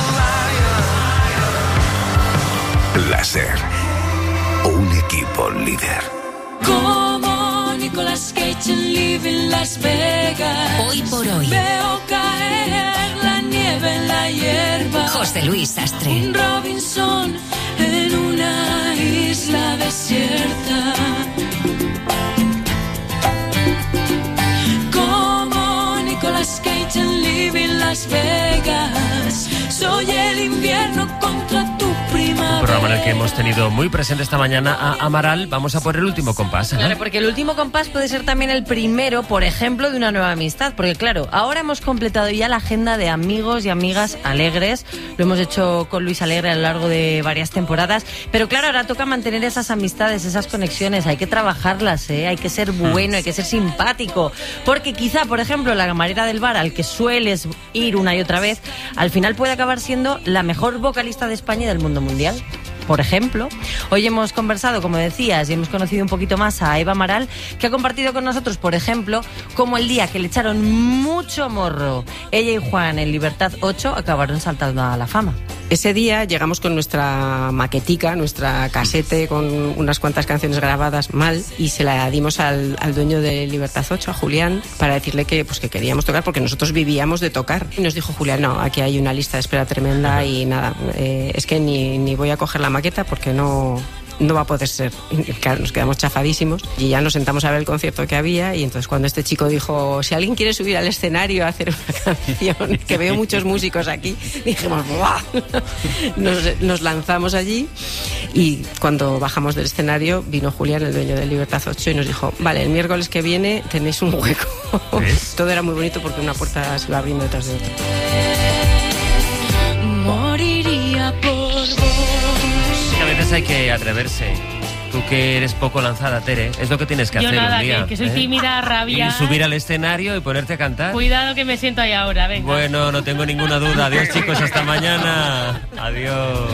La SER, un equipo líder. Como Nicolas Cage en Living Las Vegas. Hoy por hoy. Veo caer la nieve en la hierba. José Luis Sastre. Un Robinson en una isla desierta. Como Nicolas Cage en Living Las Vegas. Soy el invierno contra tu primavera. Un programa en el que hemos tenido muy presente esta mañana a Amaral. Vamos a por el último compás, ¿eh? Claro, porque el último compás puede ser también el primero, por ejemplo, de una nueva amistad. Porque claro, ahora hemos completado ya la agenda de amigos y amigas alegres. Lo hemos hecho con Luis Alegre a lo largo de varias temporadas. Pero claro, ahora toca mantener esas amistades, esas conexiones. Hay que trabajarlas, ¿eh? Hay que ser bueno, hay que ser simpático. Porque quizá, por ejemplo, la camarera del bar al que sueles ir una y otra vez, al final puede acabar siendo la mejor vocalista de España y del mundo mundial. Por ejemplo, hoy hemos conversado, como decías, y hemos conocido un poquito más a Eva Amaral, que ha compartido con nosotros, por ejemplo, cómo el día que le echaron mucho morro, ella y Juan en Libertad ocho acabaron saltando a la fama. Ese día llegamos con nuestra maquetica, nuestra casete con unas cuantas canciones grabadas mal y se la dimos al, al dueño de Libertad ocho, a Julián, para decirle que, pues, que queríamos tocar porque nosotros vivíamos de tocar. Y nos dijo Julián, no, aquí hay una lista de espera tremenda y nada, eh, es que ni, ni voy a coger la maqueta porque no... no va a poder ser. Claro, nos quedamos chafadísimos y ya nos sentamos a ver el concierto que había y entonces cuando este chico dijo, si alguien quiere subir al escenario a hacer una canción, que veo muchos músicos aquí, dijimos, ¡buah! Nos, nos lanzamos allí y cuando bajamos del escenario vino Julián, el dueño de Libertad ocho, y nos dijo, vale, el miércoles que viene tenéis un hueco. Todo era muy bonito porque una puerta se va abriendo detrás de otra. Moriría por vos. A veces hay que atreverse. Tú que eres poco lanzada, Tere, es lo que tienes que Yo hacer nada, un día. que, que soy ¿eh? tímida, rabia. Y subir al escenario y ponerte a cantar. Cuidado que me siento ahí ahora, venga. Bueno, no tengo ninguna duda. Adiós, chicos, hasta mañana. Adiós.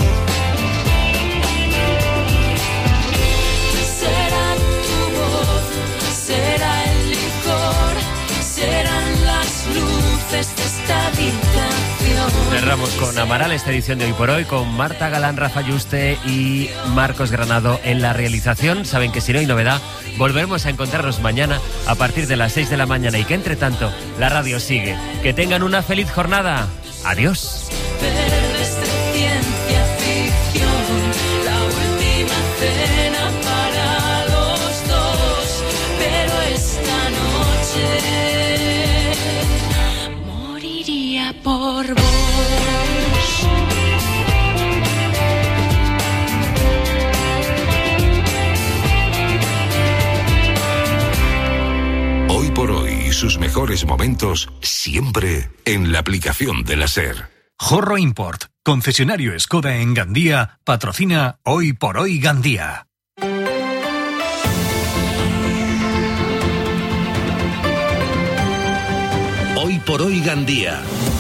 Será tu voz, será el licor, serán las luces de esta habitación. Cerramos con Amaral esta edición de Hoy por Hoy, con Marta Galán, Rafa Yuste y Marcos Granado en la realización. Saben que si no hay novedad, volveremos a encontrarnos mañana a partir de las seis de la mañana y que entre tanto la radio sigue. Que tengan una feliz jornada. Adiós. La última cena para los dos, pero esta noche moriría por vos. Hoy por hoy y sus mejores momentos siempre en la aplicación de la SER. Jorro Import, concesionario Skoda en Gandía, patrocina Hoy por Hoy Gandía. Hoy por Hoy Gandía.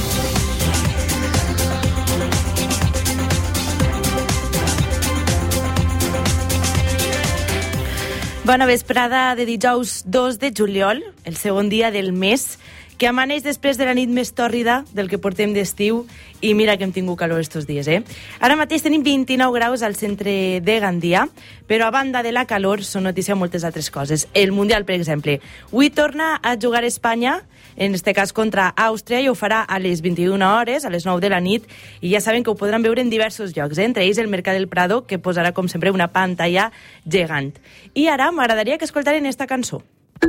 Bona vesprada de dijous dos de juliol, el segon dia del mes, que amaneix després de la nit més tòrrida del que portem d'estiu, i mira que hem tingut calor estos dies, eh? Ara mateix tenim vint-i-nou graus al centre de Gandia, però a banda de la calor són notícia moltes altres coses. El Mundial, per exemple. Avui torna a jugar Espanya, en este cas contra Àustria, i ho farà a les vint-i-una hores, a les nou de la nit, i ja saben que ho podran veure en diversos llocs, eh? Entre ells el Mercat del Prado, que posarà, com sempre, una pantalla gegant. I ara m'agradaria que escoltaren esta cançó.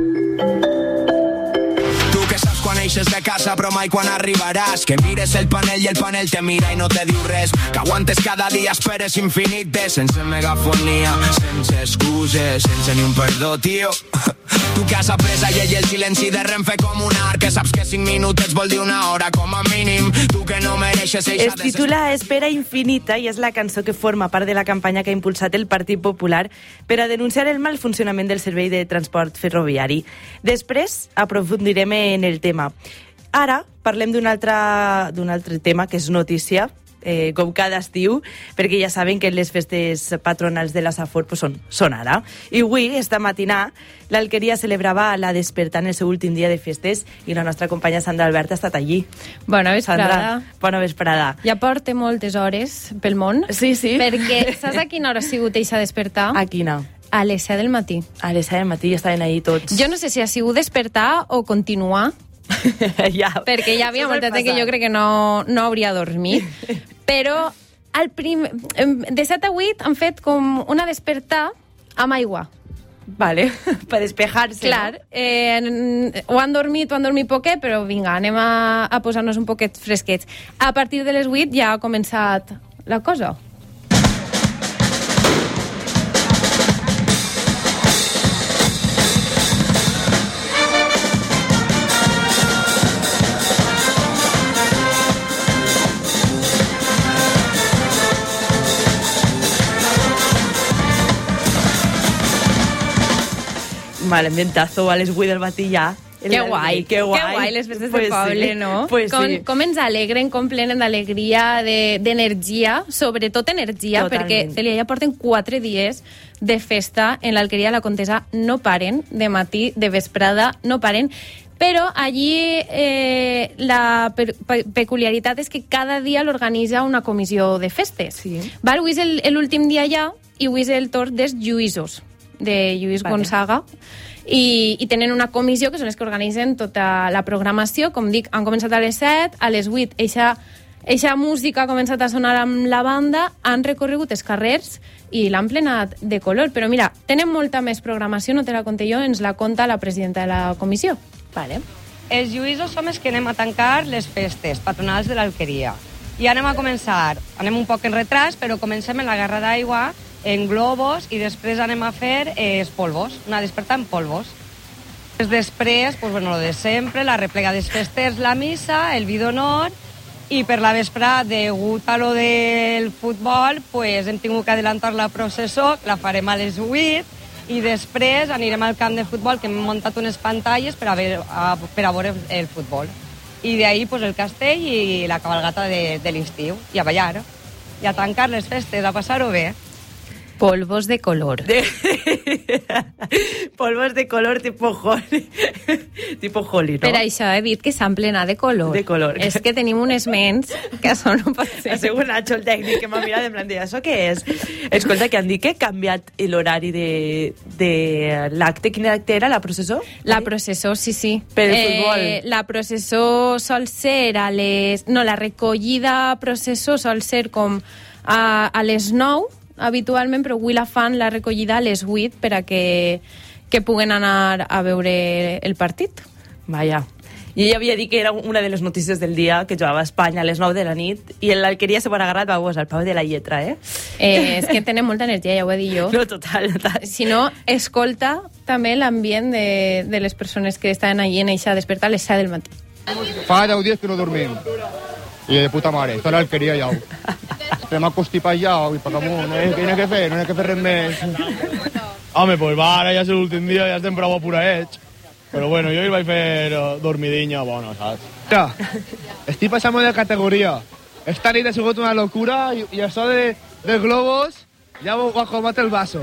Quan eixes de casa però mai quan arribaràs, que mires el panel i el panel te mira i no te diu res, que aguantes cada dia, esperes infinites, sense megafonia, sense excuses, sense ni un perdó, tio. Tu que has après a llegir el silenci de Renfe com un art, que saps que cinc minutets vol dir una hora com a mínim, tu que no mereixes eixa... Es titula Espera Infinita i és la cançó que forma part de la campanya que ha impulsat el Partit Popular per a denunciar el mal funcionament del servei de transport ferroviari. Després aprofundirem en el tema. Ara parlem d'un altre, d'un altre tema que és notícia, eh, com cada estiu, perquè ja saben que les festes patronals de la Safor pues, són, són ara. I avui, esta matinà, l'Alqueria celebrava la Despertar en el seu últim dia de festes i la nostra companya Sandra Albert ha estat allí. Bona vesprada. Sandra, bona vesprada. Ja porta moltes hores pel món. Sí, sí. Perquè saps a quina hora ha sigut eixa Despertar? A quina? A les set del matí. A les set del matí ja estaven ahí tots. Jo no sé si ha sigut Despertar o continuar, ja, perquè ja havia molta gent que jo crec que no, no hauria dormit, però al prim... de set a vuit han fet com una despertar amb aigua. Vale, per despejar-se. Clar, no? eh, ho han dormit, ho han dormit poquet, però vinga, anem a, a posar-nos un poquet fresquets. A partir de les vuit ja ha començat la cosa. Mal ambientazo a les vuit del matí ja. Que guai, que guai, que guai les festes pues del poble, sí. No? Pues com, sí. com ens alegren, com plenen d'alegria, d'energia, de, sobretot energia, totalment. Perquè, Celia, ja porten quatre dies de festa en l'Alqueria de la Contesa, no paren, de matí, de vesprada, no paren, però allí eh, la pe peculiaritat és que cada dia l'organitza una comissió de festes. Sí. Val, avui és l'últim dia ja, i avui és el torn dels lluïsos, de Lluís vale. Gonçaga, i, i tenen una comissió que són els que organitzen tota la programació. Com dic, han començat a les set, a les vuit eixa, eixa música ha començat a sonar amb la banda, han recorregut els carrers i l'han plenat de color. Però mira, tenen molta més programació, no te la conté jo, ens la conta la presidenta de la comissió. Vale. Els lluïsos som els que anem a tancar les festes patronals de l'Alqueria. I anem a començar, anem un poc en retras, però comencem en la guerra d'aigua, en globos, i després anem a fer eh, els polvos, una despertar en polvos. Després, pues, bueno, lo de sempre, la replega dels festers, la missa, el vi d'honor, i per la vespre, degut a lo del futbol, pues, hem tingut que adelantar la processó, la farem a les vuit, i després anirem al camp de futbol, que hem muntat unes pantalles per a, ver, a, per a veure el futbol. I d'ahí, pues, el castell i la cabalgata de, de l'estiu, i a ballar, i a tancar les festes, a passar-ho bé. Polvos de color. De... Polvos de color tipo Holly. tipo Holly, no? Per això he dit que s'han plenat de color. De color. És que tenim uns ments que això no pot ser. Ha sigut Nacho, el tècnic, que m'ha mirat en plan de, això què és? Escolta, que han dit que ha canviat l'horari de, de l'acte. Quin acte era, la processó? La processó, sí, sí. Per el futbol. Eh, la processó sol ser a les... No, la recollida processó sol ser com a, a les nou, habitualment, però avui la fan la recollida a les vuit per a que, que puguen anar a veure el partit. Vaja. I ella havia dit que era una de les notícies del dia, que jugava a Espanya a les nou de la nit, i en l'Alqueria se m'ha agarrat, vamos, al pau de la lletra, eh? eh? És que tenen molta energia, ja ho he dit jo. No, total, total. Si no, escolta també l'ambient de, de les persones que estan allí en eixa despertar a les set del matí. Fa deu dies que no dormim. I de puta mare, està l'Alqueria ja. Estem acostipats ja, i per amunt, eh? Què hi ha que fer? No hi ha que fer res més. Home, pues va, ara ja és l'últim dia, ja estem prou apuraets. Però bueno, jo hi vaig fer dormidinha, bueno, saps? Ja, estic passant de categoria. Esta nit ha sigut una locura i, i això de, de globos ja ho ha comat el vaso.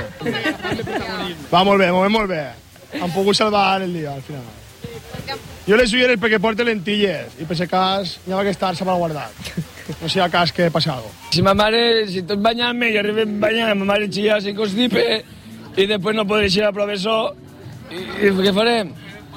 Va molt bé, molt bé, molt bé. Han pogut salvar el dia, al final. Jo les ulleres perquè porte lentilles i per si cas ja va que estar salvaguardat. No sigui cas que passa alguna cosa. Si ma mare, si tot banyant-me i arribem banyant, ma mare xilla, se constipe i després no podré ir al professor. I, i què farem?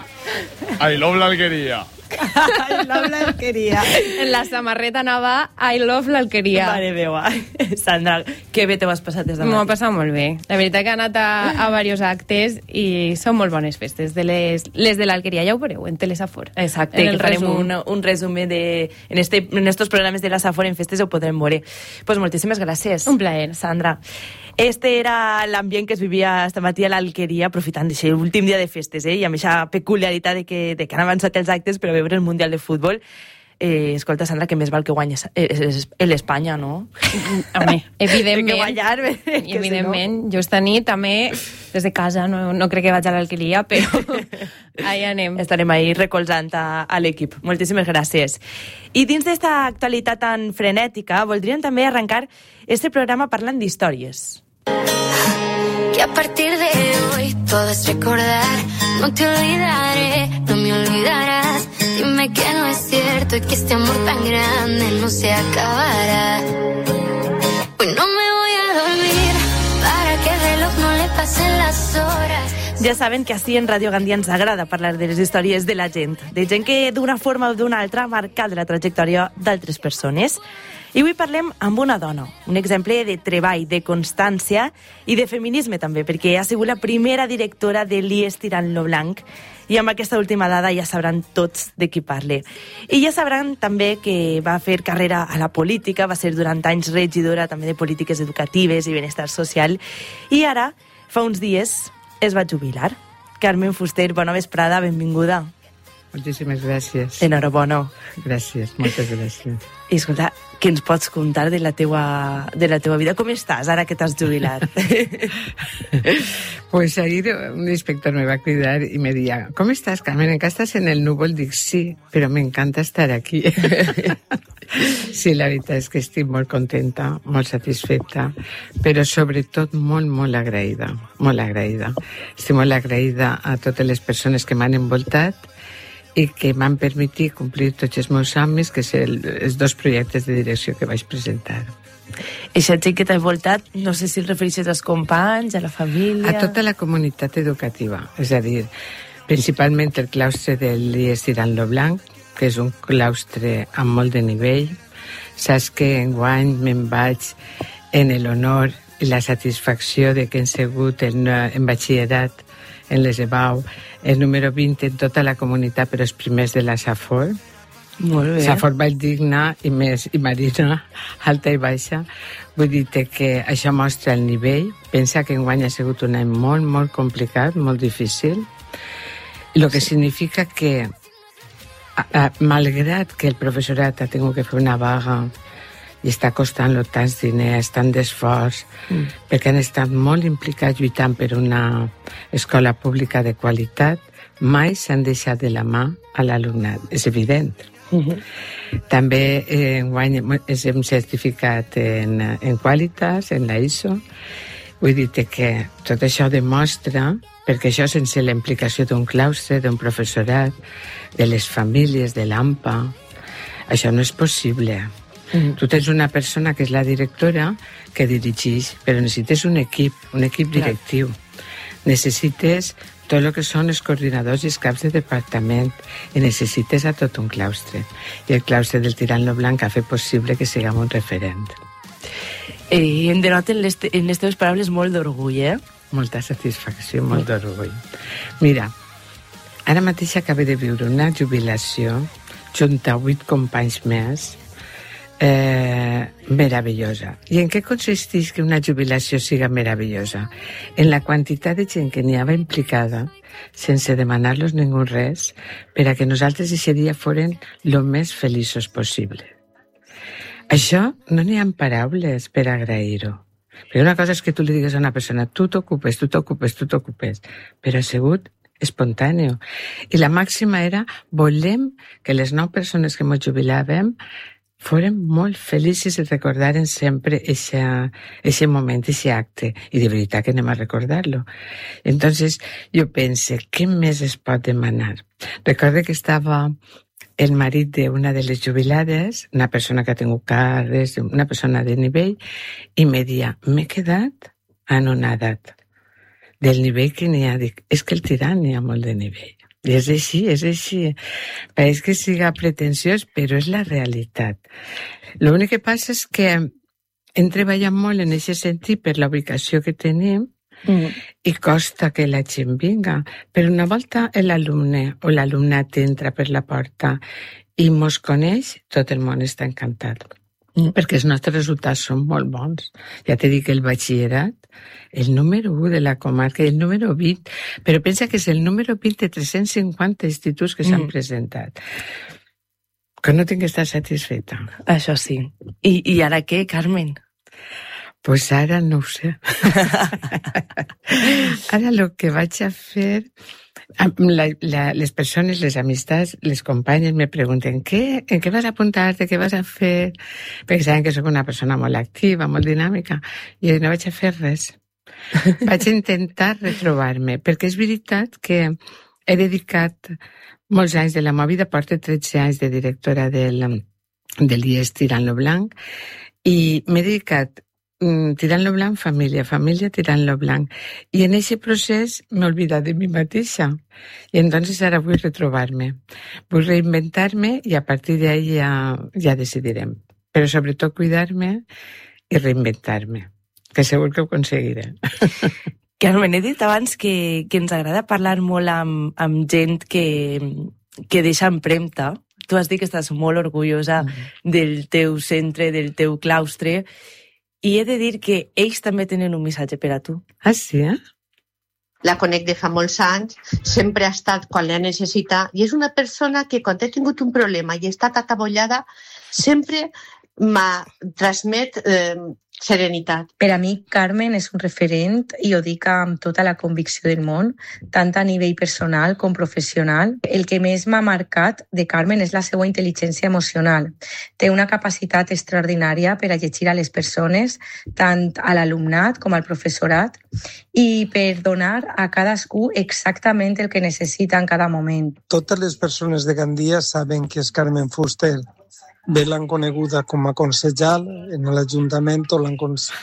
I love l'Alqueria. I love l'Alqueria. En la samarreta anava I love l'Alqueria. Mare meva. Sandra, que bé te ho has passat des de matí. M'ho he passat molt bé. La veritat que he anat a, a diversos actes i són molt bones festes. De les, les de l'Alqueria ja ho veureu en Telesafor. Exacte, que farem un, un resum de... En, este, en estos programes de la Safor en festes ho podrem veure. Pues moltíssimes gràcies. Un plaer. Sandra. Este era l'ambient que es vivia esta matí a l'Alqueria, aprofitant d'això, l'últim dia de festes, eh? I amb aquesta peculiaritat de que, de que han avançat els actes per a veure el Mundial de Futbol. Eh, escolta, Sandra, que més val que guanyes l'Espanya, no? Home, evidentment. Que guanyar, que evidentment. Si no... Jo esta nit també, des de casa, no, no crec que vaig a l'Alqueria, però ahí anem. Estarem ahí recolzant a, a l'equip. Moltíssimes gràcies. I dins d'esta actualitat tan frenètica, voldríem també arrencar este programa parlant d'històries. Que a partir de hoy todo es recordar, no te olvidaré, no me olvidarás. Dime que no es cierto y que este amor tan grande no se acabará. Hoy no me voy a dormir para que el reloj no le pasen las horas. Ja saben que així en Ràdio Gandia ens agrada parlar de les històries de la gent, de gent que d'una forma o d'una altra ha marcat la trajectòria d'altres persones. I avui parlem amb una dona, un exemple de treball, de constància i de feminisme també, perquè ha sigut la primera directora de l'I E S Tirant lo Blanc, i amb aquesta última dada ja sabran tots de qui parle. I ja sabran també que va fer carrera a la política, va ser durant anys regidora també de polítiques educatives i benestar social, i ara, fa uns dies, es va jubilar. Carmen Fuster, bona vesprada, benvinguda. Moltíssimes gràcies. Enhorabona. Gràcies, moltes gràcies. I escolta, què ens pots contar de la teua, de la teua vida? Com estàs ara que t'has jubilat? Pues ayer un inspector me va a cuidar y me decía, ¿cómo estás, Carmen? ¿En qué estás en el núvol? Dic, sí, pero me encanta estar aquí. Sí, la veritat és que estic molt contenta, molt satisfeta, però sobretot molt, molt agraïda, molt agraïda. Estic molt agraïda a totes les persones que m'han envoltat i que m'han permitit complir tots els meus somnis, que són els dos projectes de direcció que vaig presentar. Eixa gent que t'ha envoltat, no sé si el refereixes als companys, a la família... A tota la comunitat educativa, és a dir, principalment el claustre de l'I E S Tirant lo Blanc, que és un claustre amb molt de nivell. Saps que enguany me'n vaig en l'honor i la satisfacció de que hem sigut en, en batxillerat, en les E B A U, el número vint en tota la comunitat, però els primers de la Safor. Molt bé. Safor Valldigna i més, i Marina, alta i baixa. Vull dir que això mostra el nivell. Pensa que enguany ha sigut un any molt, molt complicat, molt difícil. El que significa que, a, a, malgrat que el professorat ha tingut que fer una vaga i està costant-lo tants diners, tant d'esforç, mm. perquè han estat molt implicats lluitant per una escola pública de qualitat, mai s'han deixat de la mà a l'alumnat, és evident. Mm-hmm. També eh, enguany ens hem certificat en, en qualitats, en la I S O, Vull dir que tot això demostra, perquè això sense la implicació d'un claustre, d'un professorat, de les famílies, de l'A M P A, això no és possible. Mm. Tu tens una persona que és la directora que dirigeix, però necessites un equip, un equip directiu. Necessites tot el que són els coordinadors i els caps de departament i necessites a tot un claustre. I el claustre del Tirant lo Blanc ha fet possible que siguem un referent. Eh, em denoten les, te en les teves paraules molt d'orgull, eh? Molta satisfacció, molt d'orgull. Mira, ara mateix acabo de viure una jubilació junt a vuit companys més, eh, meravellosa. I en què consisteix que una jubilació siga meravellosa? En la quantitat de gent que n'hi havia implicada, sense demanar-los ningú res, per a que nosaltres aquest dia foren el més feliços possible. Això no n'hi ha paraules per agrair-ho. Perquè una cosa és que tu li digues a una persona, tu t'ocupes, tu t'ocupes, tu t'ocupes, però ha sigut espontani. I la màxima era, volem que les nou persones que ens jubilàvem foren molt felices i recordaren sempre aquest moment, aquest acte. I de veritat que anem a recordar-lo. Entonces, jo pense, què més es pot demanar? Recordo que estava el marit d'una de les jubilades, una persona que ha tingut càrrecs, una persona de nivell, i me dia, m'he quedat anonadat del nivell que n'hi ha. Dic, és que el Tirant n'hi ha molt de nivell. I és així, és així. Pareix que siga pretensiós, però és la realitat. L'únic que passa és que hem treballat molt en aquest sentit per la ubicació que tenim mm. i costa que la gent vinga. Però una volta l'alumne o l'alumnat entra per la porta i mos coneix, tot el món està encantat. Mm. Perquè els nostres resultats són molt bons. Ja t'he dit que el batxillerat, el número u de la comarca, el número vint, però pensa que és el número vint de tres-cents cinquanta instituts que s'han mm. presentat. Que no tinc que estar satisfeta. Això sí. I, i ara què, Carmen? Pues ara no ho sé. Ara el que vaig a fer... La, la, les persones, les amistats, les companyes me pregunten què, en què vas a apuntar-te, què vas a fer? Perquè saben que soc una persona molt activa, molt dinàmica, i no vaig a fer res. Vaig a intentar retrobar-me, perquè és veritat que he dedicat molts anys de la meva vida, porto tretze anys de directora del, de l'I E S Tirant lo Blanc, i m'he dedicat Tirant lo Blanc, família, família, Tirant lo Blanc. I en aquest procés m'he oblidat de mi mateixa. I entonces ara vull retrobar-me. Vull reinventar-me i a partir d'ahí ja, ja decidirem. Però sobretot cuidar-me i reinventar-me. Que segur que ho aconseguiré. Carmen, he dit abans que, que ens agrada parlar molt amb, amb gent que, que deixa empremta. Tu has dit que estàs molt orgullosa mm. del teu centre, del teu claustre. I he de dir que ells també tenen un missatge per a tu. Ah, sí, eh? La conec de fa molts anys, sempre ha estat quan la necessita, i és una persona que quan he tingut un problema i he estat atabollada, sempre m'ha transmet eh, serenitat. Per a mi, Carmen és un referent, i ho dic amb tota la convicció del món, tant a nivell personal com professional. El que més m'ha marcat de Carmen és la seva intel·ligència emocional. Té una capacitat extraordinària per a llegir a les persones, tant a l'alumnat com al professorat, i per donar a cadascú exactament el que necessita en cada moment. Totes les persones de Gandia saben que és Carmen Fuster. Bé l'han coneguda com a concejal en l'Ajuntament o l'han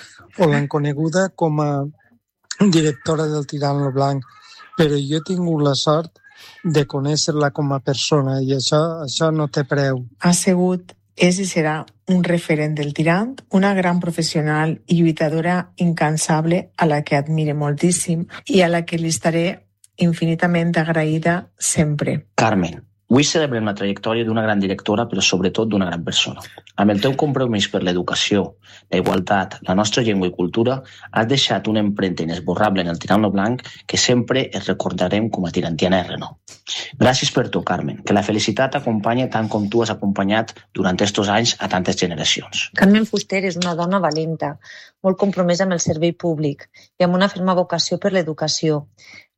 o l'han coneguda com a directora del Tirant lo Blanc. Però jo he tingut la sort de conèixer-la com a persona i això, això no té preu. Ha sigut, és i serà un referent del Tirant, una gran professional i lluitadora incansable a la que admire moltíssim i a la que li estaré infinitament agraïda sempre. Carmen, vull celebrar una trajectòria d'una gran directora, però sobretot d'una gran persona. Amb el teu compromís per l'educació, la igualtat, la nostra llengua i cultura, has deixat una empremta inesborrable en el Tirant lo Blanc que sempre es recordarem com a tirantiana de renom. Gràcies per tu, Carmen, que la felicitat t'acompanya tant com tu has acompanyat durant estos anys a tantes generacions. Carmen Fuster és una dona valenta, molt compromesa amb el servei públic i amb una ferma vocació per l'educació.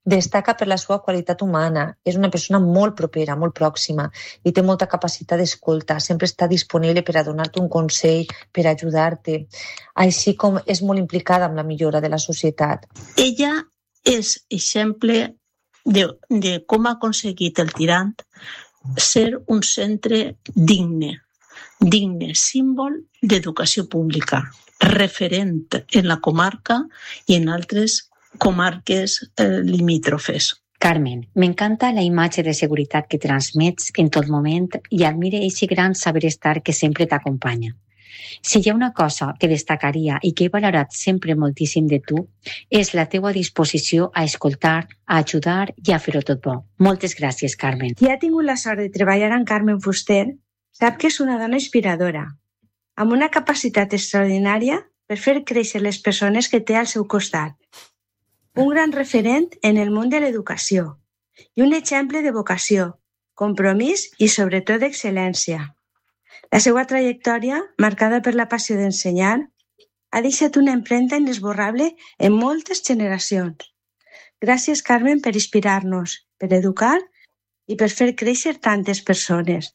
Destaca per la seva qualitat humana. És una persona molt propera, molt pròxima i té molta capacitat d'escolta. Sempre està disponible per a donar-te un consell, per ajudar-te. Així com és molt implicada amb la millora de la societat. Ella és exemple de, de com ha aconseguit el Tirant ser un centre digne, digne, símbol d'educació pública, referent en la comarca i en altres comarques eh, limítrofes. Carmen, m'encanta la imatge de seguretat que transmets en tot moment i admire aquest gran saber estar que sempre t'acompanya. Si hi ha una cosa que destacaria i que he valorat sempre moltíssim de tu, és la teua disposició a escoltar, a ajudar i a fer-ho tot bo. Moltes gràcies, Carmen. Qui ha tingut la sort de treballar amb Carmen Fuster sap que és una dona inspiradora, amb una capacitat extraordinària per fer créixer les persones que té al seu costat. Un gran referent en el món de l'educació i un exemple de vocació, compromís i sobretot d'excel·lència. La seva trajectòria, marcada per la passió d'ensenyar, ha deixat una empremta inesborrable en moltes generacions. Gràcies, Carmen, per inspirar-nos, per educar i per fer créixer tantes persones.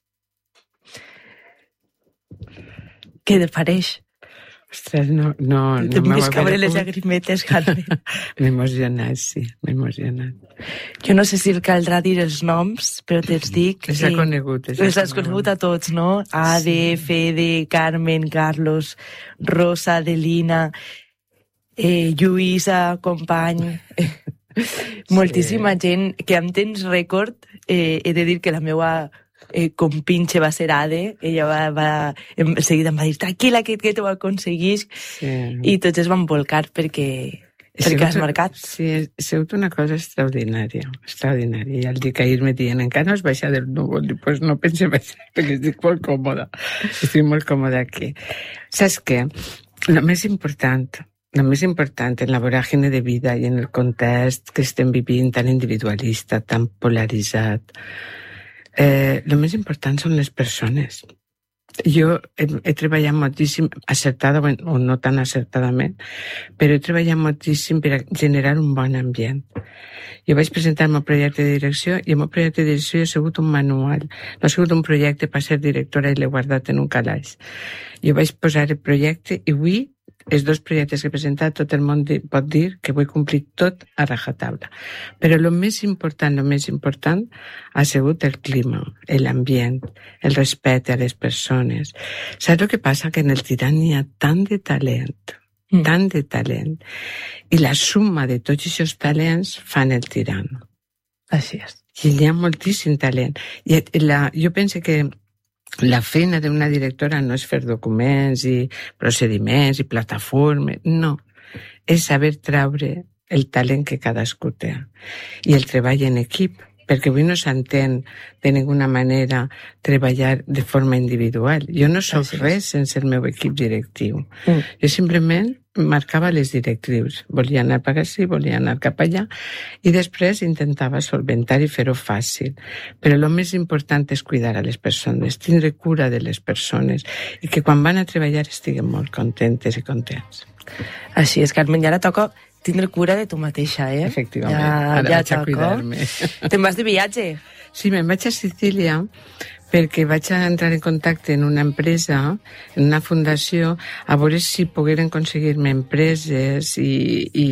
Què te pareix? Ostres, no, no, no Te me mires va caure veure les com- llagrimetes, Carmen. M'he emocionat, sí, m'he emocionat. Jo no sé si el caldrà dir els noms, però te'ls dic. Els ha conegut, els ha Els has conegut a tots, no? Ade, Fede, Carmen, Carlos, Rosa, Adelina, eh, Lluïsa, company... Moltíssima gent que amb temps rècord, eh, he de dir que la meva eh, compinxe va ser Ade, ella va, va en seguida em va dir tranquil·la que, que t'ho aconseguís, Sí. i tots es van volcar perquè, perquè has marcat. Sí, ha sigut una cosa extraordinària, extraordinària. I al dir que ahir me dient, encara no has baixat del núvol, dic, pues no pense baixar, perquè estic molt còmoda. Estic molt còmoda aquí. Saps què? El més important, el més important en la voràgine de vida i en el context que estem vivint tan individualista, tan polaritzat, eh, el més important són les persones. Jo he, he treballat moltíssim, acertada o no tan acertadament, però he treballat moltíssim per a generar un bon ambient. Jo vaig presentar el meu projecte de direcció i el meu projecte de direcció ha sigut un manual, no ha sigut un projecte per ser directora i l'he guardat en un calaix. Jo vaig posar el projecte i avui els dos projectes que he presentat, tot el món di- pot dir que vull complir tot a rajatabla. Però el més important, el més important ha sigut el clima, l'ambient, el respecte a les persones. Saps el que passa? Que en el Tirant hi ha tant de talent, mm. tant de talent, i la suma de tots aquests talents fan el Tirant. Així és. I hi ha moltíssim talent. I la, jo penso que la feina d'una directora no és fer documents i procediments i plataformes, no. És saber treure el talent que cadascú té. I el treball en equip, perquè avui no s'entén de ninguna manera treballar de forma individual. Jo no soc res sense el meu equip directiu. Mm. Jo simplement marcava les directrius. Volia anar cap ací, volia anar cap allà, i després intentava solventar i fer-ho fàcil. Però el més important és cuidar a les persones, tindre cura de les persones, i que quan van a treballar estiguen molt contentes i contents. Així és, Carmen, i ara toca tindre cura de tu mateixa, eh? Efectivament, Ja, ara ja vaig a toca. cuidar-me. Te'n vas de viatge? Sí, me'n vaig a Sicília perquè vaig a entrar en contacte en una empresa, en una fundació, a veure si pogueren aconseguir-me empreses i, i,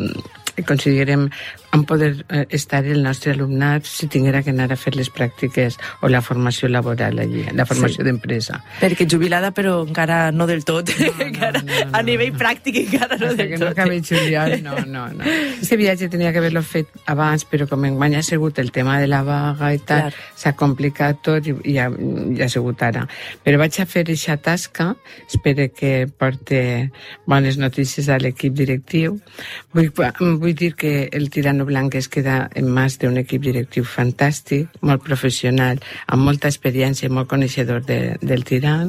i aconseguirem en poder estar el nostre alumnat si tinguera que anar a fer les pràctiques o la formació laboral allí, la formació Sí. d'empresa. Perquè jubilada, però encara no del tot. No, encara, no, no, a nivell pràctic encara no Hasta del que tot. no acabi juliol, no, no, no. Este viatge tenia que haver-lo fet abans, però com enguany ha sigut el tema de la vaga i tal, s'ha complicat tot i, i ha, i ha sigut ara. Però vaig a fer aquesta tasca, espero que porte bones notícies a l'equip directiu. Vull, vull dir que el Tirano Blanc es queda en mans d'un equip directiu fantàstic, molt professional, amb molta experiència i molt coneixedor de, del Tirant,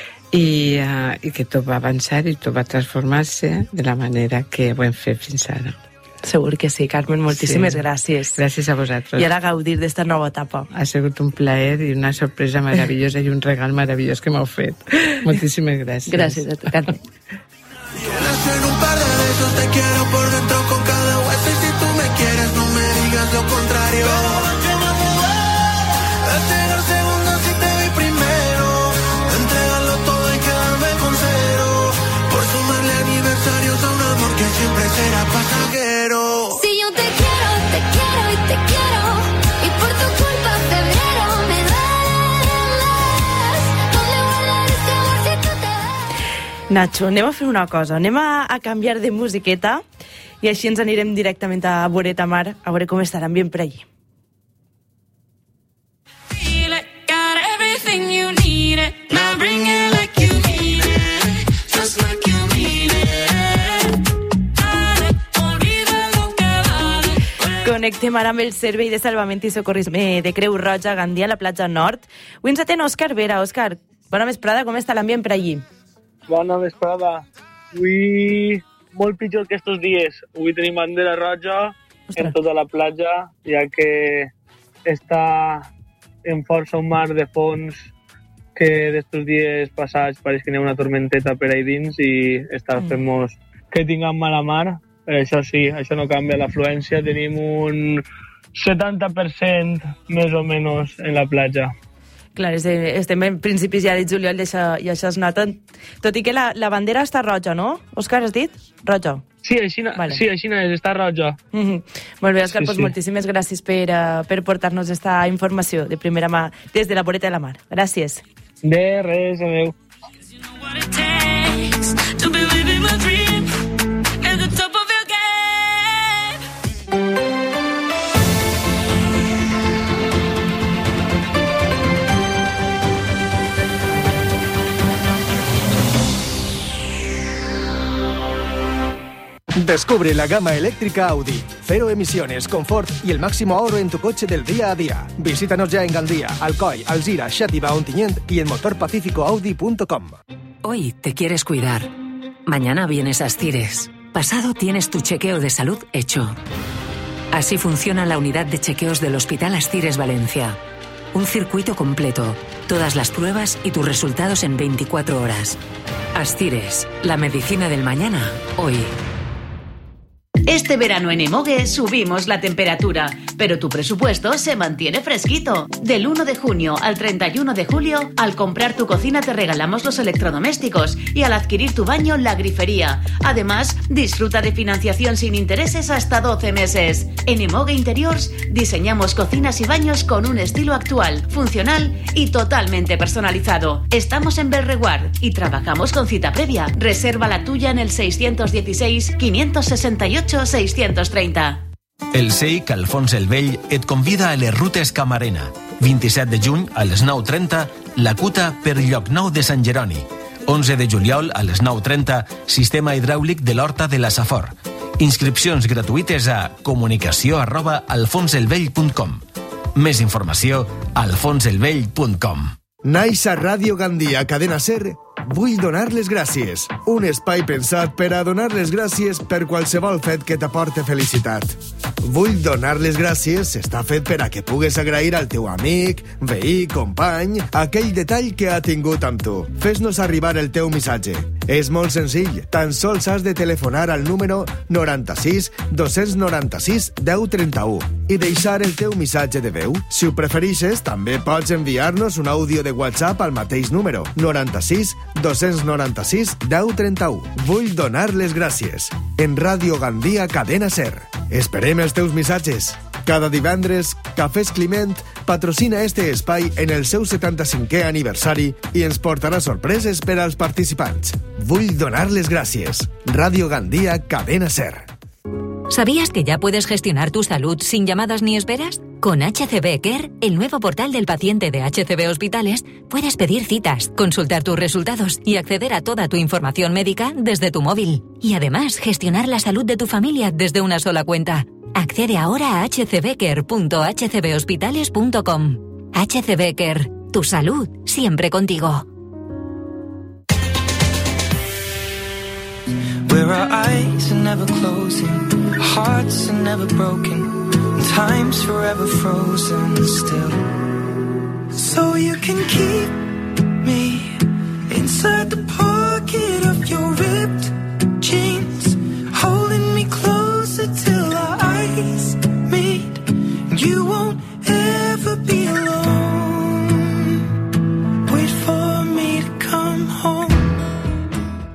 i, uh, i que tot va avançar i tot va transformar-se de la manera que ho hem fet fins ara. Segur que sí, Carmen, moltíssimes Sí. gràcies. Gràcies a vosaltres. I ara gaudir d'esta nova etapa. Ha sigut un plaer i una sorpresa meravellosa i un regal meravellós que m'heu fet. Moltíssimes gràcies. Gràcies a tu, Carmen. En un par de besos te quiero por dentro con cada hueso y si tú me quieres no me digas es lo contrario. Pero que más me duele es llegar segundo si te vi primero. Entregarlo todo y quedarme con cero. Por sumarle aniversarios a un amor que siempre será pasajero. Si yo te quiero, te quiero y te quiero, y por tu culpa febrero me dueles. ¿Dónde guardar este amor si tú te vas? Nacho, anem a fer una cosa, anem a, a canviar de musiqueta i així ens anirem directament a veure Tamar, a veure com està l'ambient per allí. Feel it, got everything you need it. Now bring it like you need it, just like you need it. Dale, olvida lo que vale. Connectem ara amb el Servei de Salvament i Socorrisme de Creu Roja a Gandia, a la platja Nord. Avui ens atén Òscar Vera. Òscar, bona vesprada, com està l'ambient per allí? Bona vesprada. Avui molt pitjor que estos dies. Avui tenim bandera roja en tota la platja, ja que està en força un mar de fons que d'estos dies passats pareix que hi ha una tormenteta per ahí dins i està Mm. fent-nos que tinguem mala mar. Però això sí, això no canvia l'afluència. Tenim un setanta per cent més o menys en la platja. Clar, és, estem en principis ja de juliol i això, i això es nota. Tot i que la, la bandera està roja, no? Òscar, has dit? Roja. Sí, així, vale. Sí, així és, està roja. Mm -hmm. Molt bé, Òscar, Sí, doncs sí. moltíssimes gràcies per, uh, per portar-nos aquesta informació de primera mà des de la voreta de la mar. Gràcies. De res, adeu. To be living my dream at the top of your game. Descubre la gama eléctrica Audi. Cero emisiones, confort y el máximo ahorro en tu coche del día a día. Visítanos ya en Gandía, Alcoy, Alzira, Xàtiva, Ontinyent y en motor pacífico audi punto com. Hoy te quieres cuidar. Mañana vienes a Astires. Pasado tienes tu chequeo de salud hecho. Así funciona la unidad de chequeos del Hospital Astires Valencia. Un circuito completo, todas las pruebas y tus resultados en veinticuatro horas. Astires, la medicina del mañana, hoy. Este verano en Emogue subimos la temperatura, pero tu presupuesto se mantiene fresquito. Del uno de junio al treinta y uno de julio, al comprar tu cocina te regalamos los electrodomésticos y al adquirir tu baño la grifería. Además, disfruta de financiación sin intereses hasta doce meses. En Emogue Interiors diseñamos cocinas y baños con un estilo actual, funcional y totalmente personalizado. Estamos en Belreguard y trabajamos con cita previa. Reserva la tuya en el seiscientos dieciséis, quinientos sesenta y ocho, seiscientos treinta. El S E I C Alfons el Vell et convida a les rutes Camarena. vint-i-set de juny a les nou trenta, la Cuta per Llocnou de Sant Jeroni. onze de juliol a les nou trenta, sistema hidràulic de l'Horta de la Safor. Inscripcions gratuïtes a comunicació arroba alfonselvell punt com. Més informació a alfonselvell punt com. Naix a Ràdio Gandia, Cadena Ser, vull donar les gràcies. Un espai pensat per a donar les gràcies per qualsevol fet que t'aporte felicitat. Vull donar les gràcies està fet per a que pugues agrair al teu amic, veí, company, aquell detall que ha tingut amb tu. Fes-nos arribar el teu missatge. És molt senzill, tan sols has de telefonar al número noranta-sis dos noranta-sis deu trenta-u i deixar el teu missatge de veu. Si ho preferixes, també pots enviar-nos un àudio de WhatsApp al mateix número, noranta-sis dos noranta-sis deu trenta-u. Vull donar les gràcies. En Ràdio Gandia, Cadena Ser. Esperem els teus missatges. Cada divendres, Cafès Climent patrocina este espai en el seu setanta-cinquè aniversari i ens portarà sorpreses per als participants. Vull donar les gràcies. Ràdio Gandia, Cadena Ser. ¿Sabías que ya puedes gestionar tu salud sin llamadas ni esperas? Con H C B Care, el nuevo portal del paciente de H C B Hospitales, puedes pedir citas, consultar tus resultados y acceder a toda tu información médica desde tu móvil. Y además, gestionar la salud de tu familia desde una sola cuenta. Accede ahora a h c b care punto h c b hospitales punto com. H C B Care, tu salud siempre contigo. Where our eyes are never closing, hearts are never broken, and time's forever frozen still. So you can keep me inside the pocket of your ripped jeans, holding me closer till our eyes meet.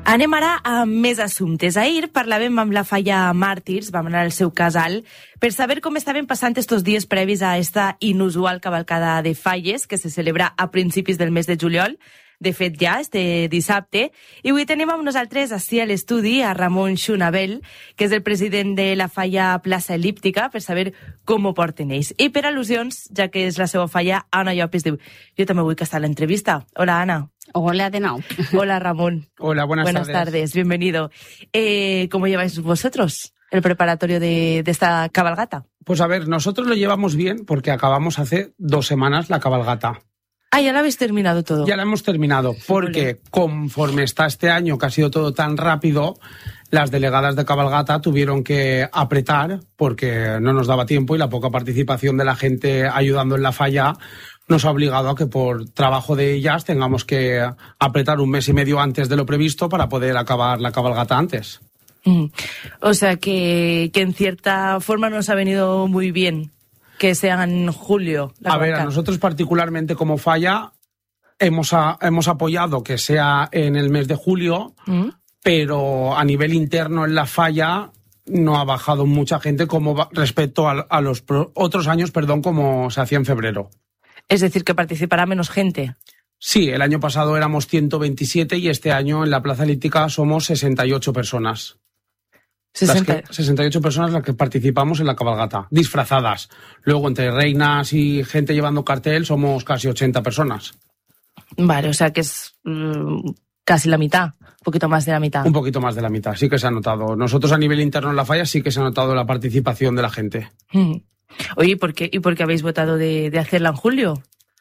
Anem ara a més assumptes. Ahir parlàvem amb la Falla Màrtirs, vam anar al seu casal, per saber com estaven passant estos dies previs a esta inusual cavalcada de falles que se celebra a principis del mes de juliol, de fet ja, este dissabte, i avui tenim amb nosaltres ací a l'estudi a Ramon Xunabel, que és el president de la Falla Plaça Elíptica, per saber com ho porten ells. I per al·lusions, ja que és la seva falla, Anna Llopis diu, jo també vull que està a l'entrevista. Hola, Ana. Hola de nuevo. Hola, Ramón. Hola, buenas, buenas tardes. tardes. Bienvenido. Eh, ¿Cómo lleváis vosotros el preparatorio de, de esta cabalgata? Pues a ver, nosotros lo llevamos bien porque acabamos hace dos semanas la cabalgata. Ah, ya la habéis terminado todo. Ya la hemos terminado, porque conforme está este año, que ha sido todo tan rápido, las delegadas de cabalgata tuvieron que apretar porque no nos daba tiempo y la poca participación de la gente ayudando en la falla nos ha obligado a que por trabajo de ellas tengamos que apretar un mes y medio antes de lo previsto para poder acabar la cabalgata antes. Mm. O sea que, que en cierta forma nos ha venido muy bien que sea en julio. La a ver, a nosotros particularmente como falla hemos, a, hemos apoyado que sea en el mes de julio, mm. pero a nivel interno en la falla no ha bajado mucha gente como respecto a, a los pro, otros años, perdón, como se hacía en febrero. Es decir, que participará menos gente. Sí, el año pasado éramos ciento veintisiete y este año en la Plaza Elíptica somos sesenta y ocho personas. sesenta. Las que, sesenta y ocho personas las que participamos en la cabalgata, disfrazadas. Luego, entre reinas y gente llevando cartel, somos casi ochenta personas. Vale, o sea que es mmm, casi la mitad, un poquito más de la mitad. Un poquito más de la mitad, sí que se ha notado. Nosotros a nivel interno en la falla sí que se ha notado la participación de la gente. Mm. Oye, ¿y por qué, ¿y por qué habéis votado de, de hacerla en julio?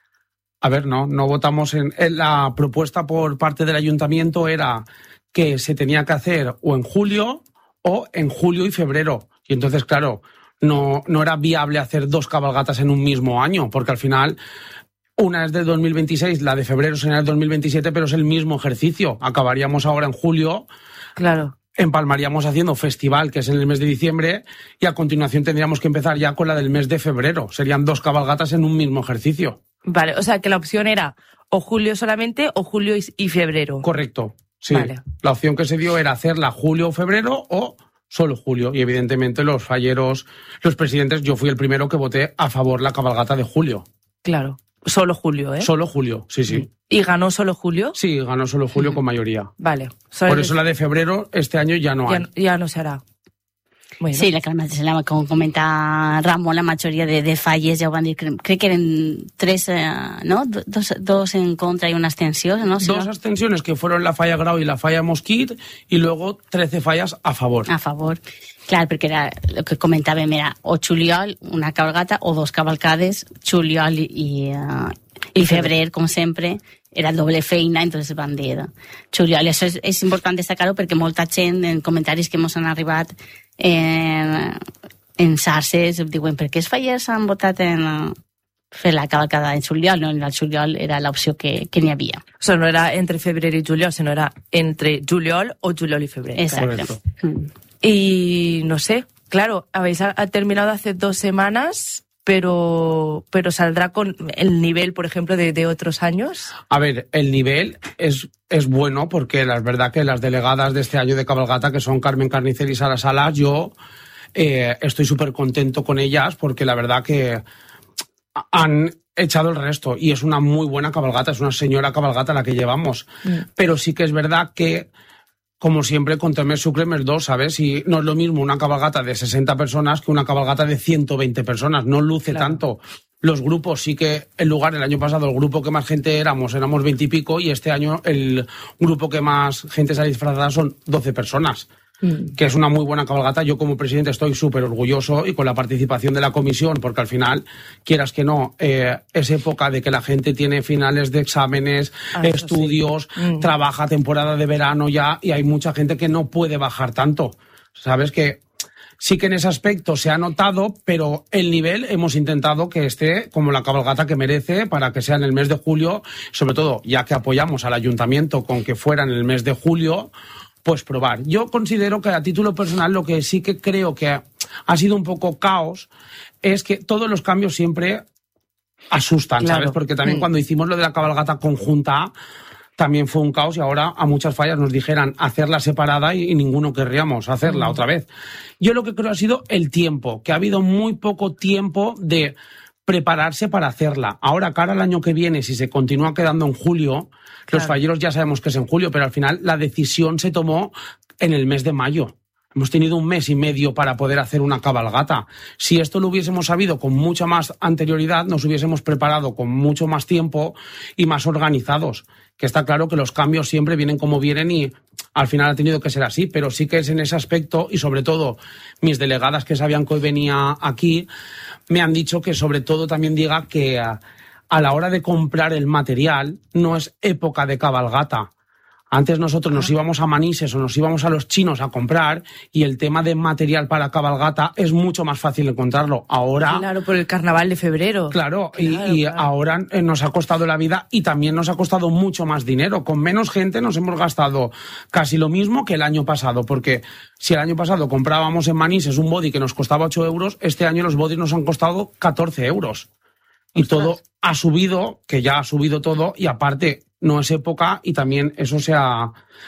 A ver, no, no votamos en, en... La propuesta por parte del ayuntamiento era que se tenía que hacer o en julio o en julio y febrero. Y entonces, claro, no, no era viable hacer dos cabalgatas en un mismo año, porque al final una es de dos mil veintiséis, la de febrero será el dos mil veintisiete, pero es el mismo ejercicio. Acabaríamos ahora en julio. Claro. Empalmaríamos haciendo festival, que es en el mes de diciembre, y a continuación tendríamos que empezar ya con la del mes de febrero. Serían dos cabalgatas en un mismo ejercicio. Vale, o sea que la opción era o julio solamente o julio y febrero. Correcto, sí. Vale. La opción que se dio era hacerla julio o febrero o solo julio. Y evidentemente los falleros, los presidentes, yo fui el primero que voté a favor la cabalgata de julio. Claro, solo julio, ¿eh? Solo julio, sí, sí. ¿Y ganó solo julio? Sí, ganó solo julio con mayoría. Vale. Por eso la de febrero este año ya no ya, hay. Ya no se hará. Bueno. Sí, la que com comenta Ramon, la majoria de, de falles ja ho van dir, crec que eren tres, eh, ¿no? Dos, dos en contra y una abstención, ¿no? Si dos no... abstenciones que fueron la falla Grau y la falla Mosquit y luego trece fallas a favor. A favor. Clar, perquè era, el que comentàvem era o juliol, una cabalgata, o dos cavalcades, juliol i, uh, i febrer, com sempre, era doble feina, entonces van dir juliol. I això és, és important destacar-ho perquè molta gent, en comentaris que ens han arribat en, en xarxes, diuen per què els fallers han votat en fer la cavalcada en juliol? No, el juliol era l'opció que, que n'hi havia. O sea, no era entre febrer i juliol, sinó era entre juliol o juliol i febrer. Exacte. Mm. Y no sé, claro, habéis terminado hace dos semanas, pero, pero saldrá con el nivel, por ejemplo, de, de otros años. A ver, el nivel es, es bueno porque la verdad que las delegadas de este año de cabalgata, que son Carmen Carnicer y Sara Salas, yo eh, estoy súper contento con ellas porque la verdad que han echado el resto y es una muy buena cabalgata, es una señora cabalgata la que llevamos. Mm. Pero sí que es verdad que, como siempre, con temer sucremer dos, ¿sabes? Y no es lo mismo una cabalgata de sesenta personas que una cabalgata de ciento veinte personas. No luce claro. tanto. Los grupos sí que, en lugar, el año pasado, el grupo que más gente éramos, éramos veinte y pico, y este año el grupo que más gente se ha disfrazado son doce personas. Mm. Que es una muy buena cabalgata. Yo como presidente estoy súper orgulloso y con la participación de la comisión, porque al final, quieras que no, eh, es época de que la gente tiene finales de exámenes, ah, estudios, sí. mm. trabaja temporada de verano ya y hay mucha gente que no puede bajar tanto. Sabes que sí que en ese aspecto se ha notado, pero el nivel hemos intentado que esté como la cabalgata que merece para que sea en el mes de julio, sobre todo ya que apoyamos al ayuntamiento con que fuera en el mes de julio, pues probar. Yo considero que a título personal lo que sí que creo que ha sido un poco caos es que todos los cambios siempre asustan, claro. ¿sabes? Porque también mm. cuando hicimos lo de la cabalgata conjunta, también fue un caos y ahora a muchas fallas nos dijeran hacerla separada y, y ninguno querríamos hacerla mm. otra vez. Yo lo que creo ha sido el tiempo, que ha habido muy poco tiempo de prepararse para hacerla. Ahora, cara al año que viene, si se continúa quedando en julio, claro. Los falleros ya sabemos que es en julio, pero al final la decisión se tomó en el mes de mayo. Hemos tenido un mes y medio para poder hacer una cabalgata. Si esto lo hubiésemos sabido con mucha más anterioridad, nos hubiésemos preparado con mucho más tiempo y más organizados. Que está claro que los cambios siempre vienen como vienen y al final ha tenido que ser así, pero sí que es en ese aspecto y sobre todo mis delegadas que sabían que hoy venía aquí me han dicho que sobre todo también diga que a, a la hora de comprar el material no es época de cabalgata. Antes nosotros nos íbamos a Manises o nos íbamos a los chinos a comprar y el tema de material para cabalgata es mucho más fácil encontrarlo. Ahora... Claro, por el carnaval de febrero. Claro, claro y, y claro. ahora nos ha costado la vida y también nos ha costado mucho más dinero. Con menos gente nos hemos gastado casi lo mismo que el año pasado, porque si el año pasado comprábamos en Manises un body que nos costaba ocho euros, este año los bodies nos han costado catorce euros. Y Ostras. Todo ha subido, que ya ha subido todo, y aparte no es época y también eso se ha,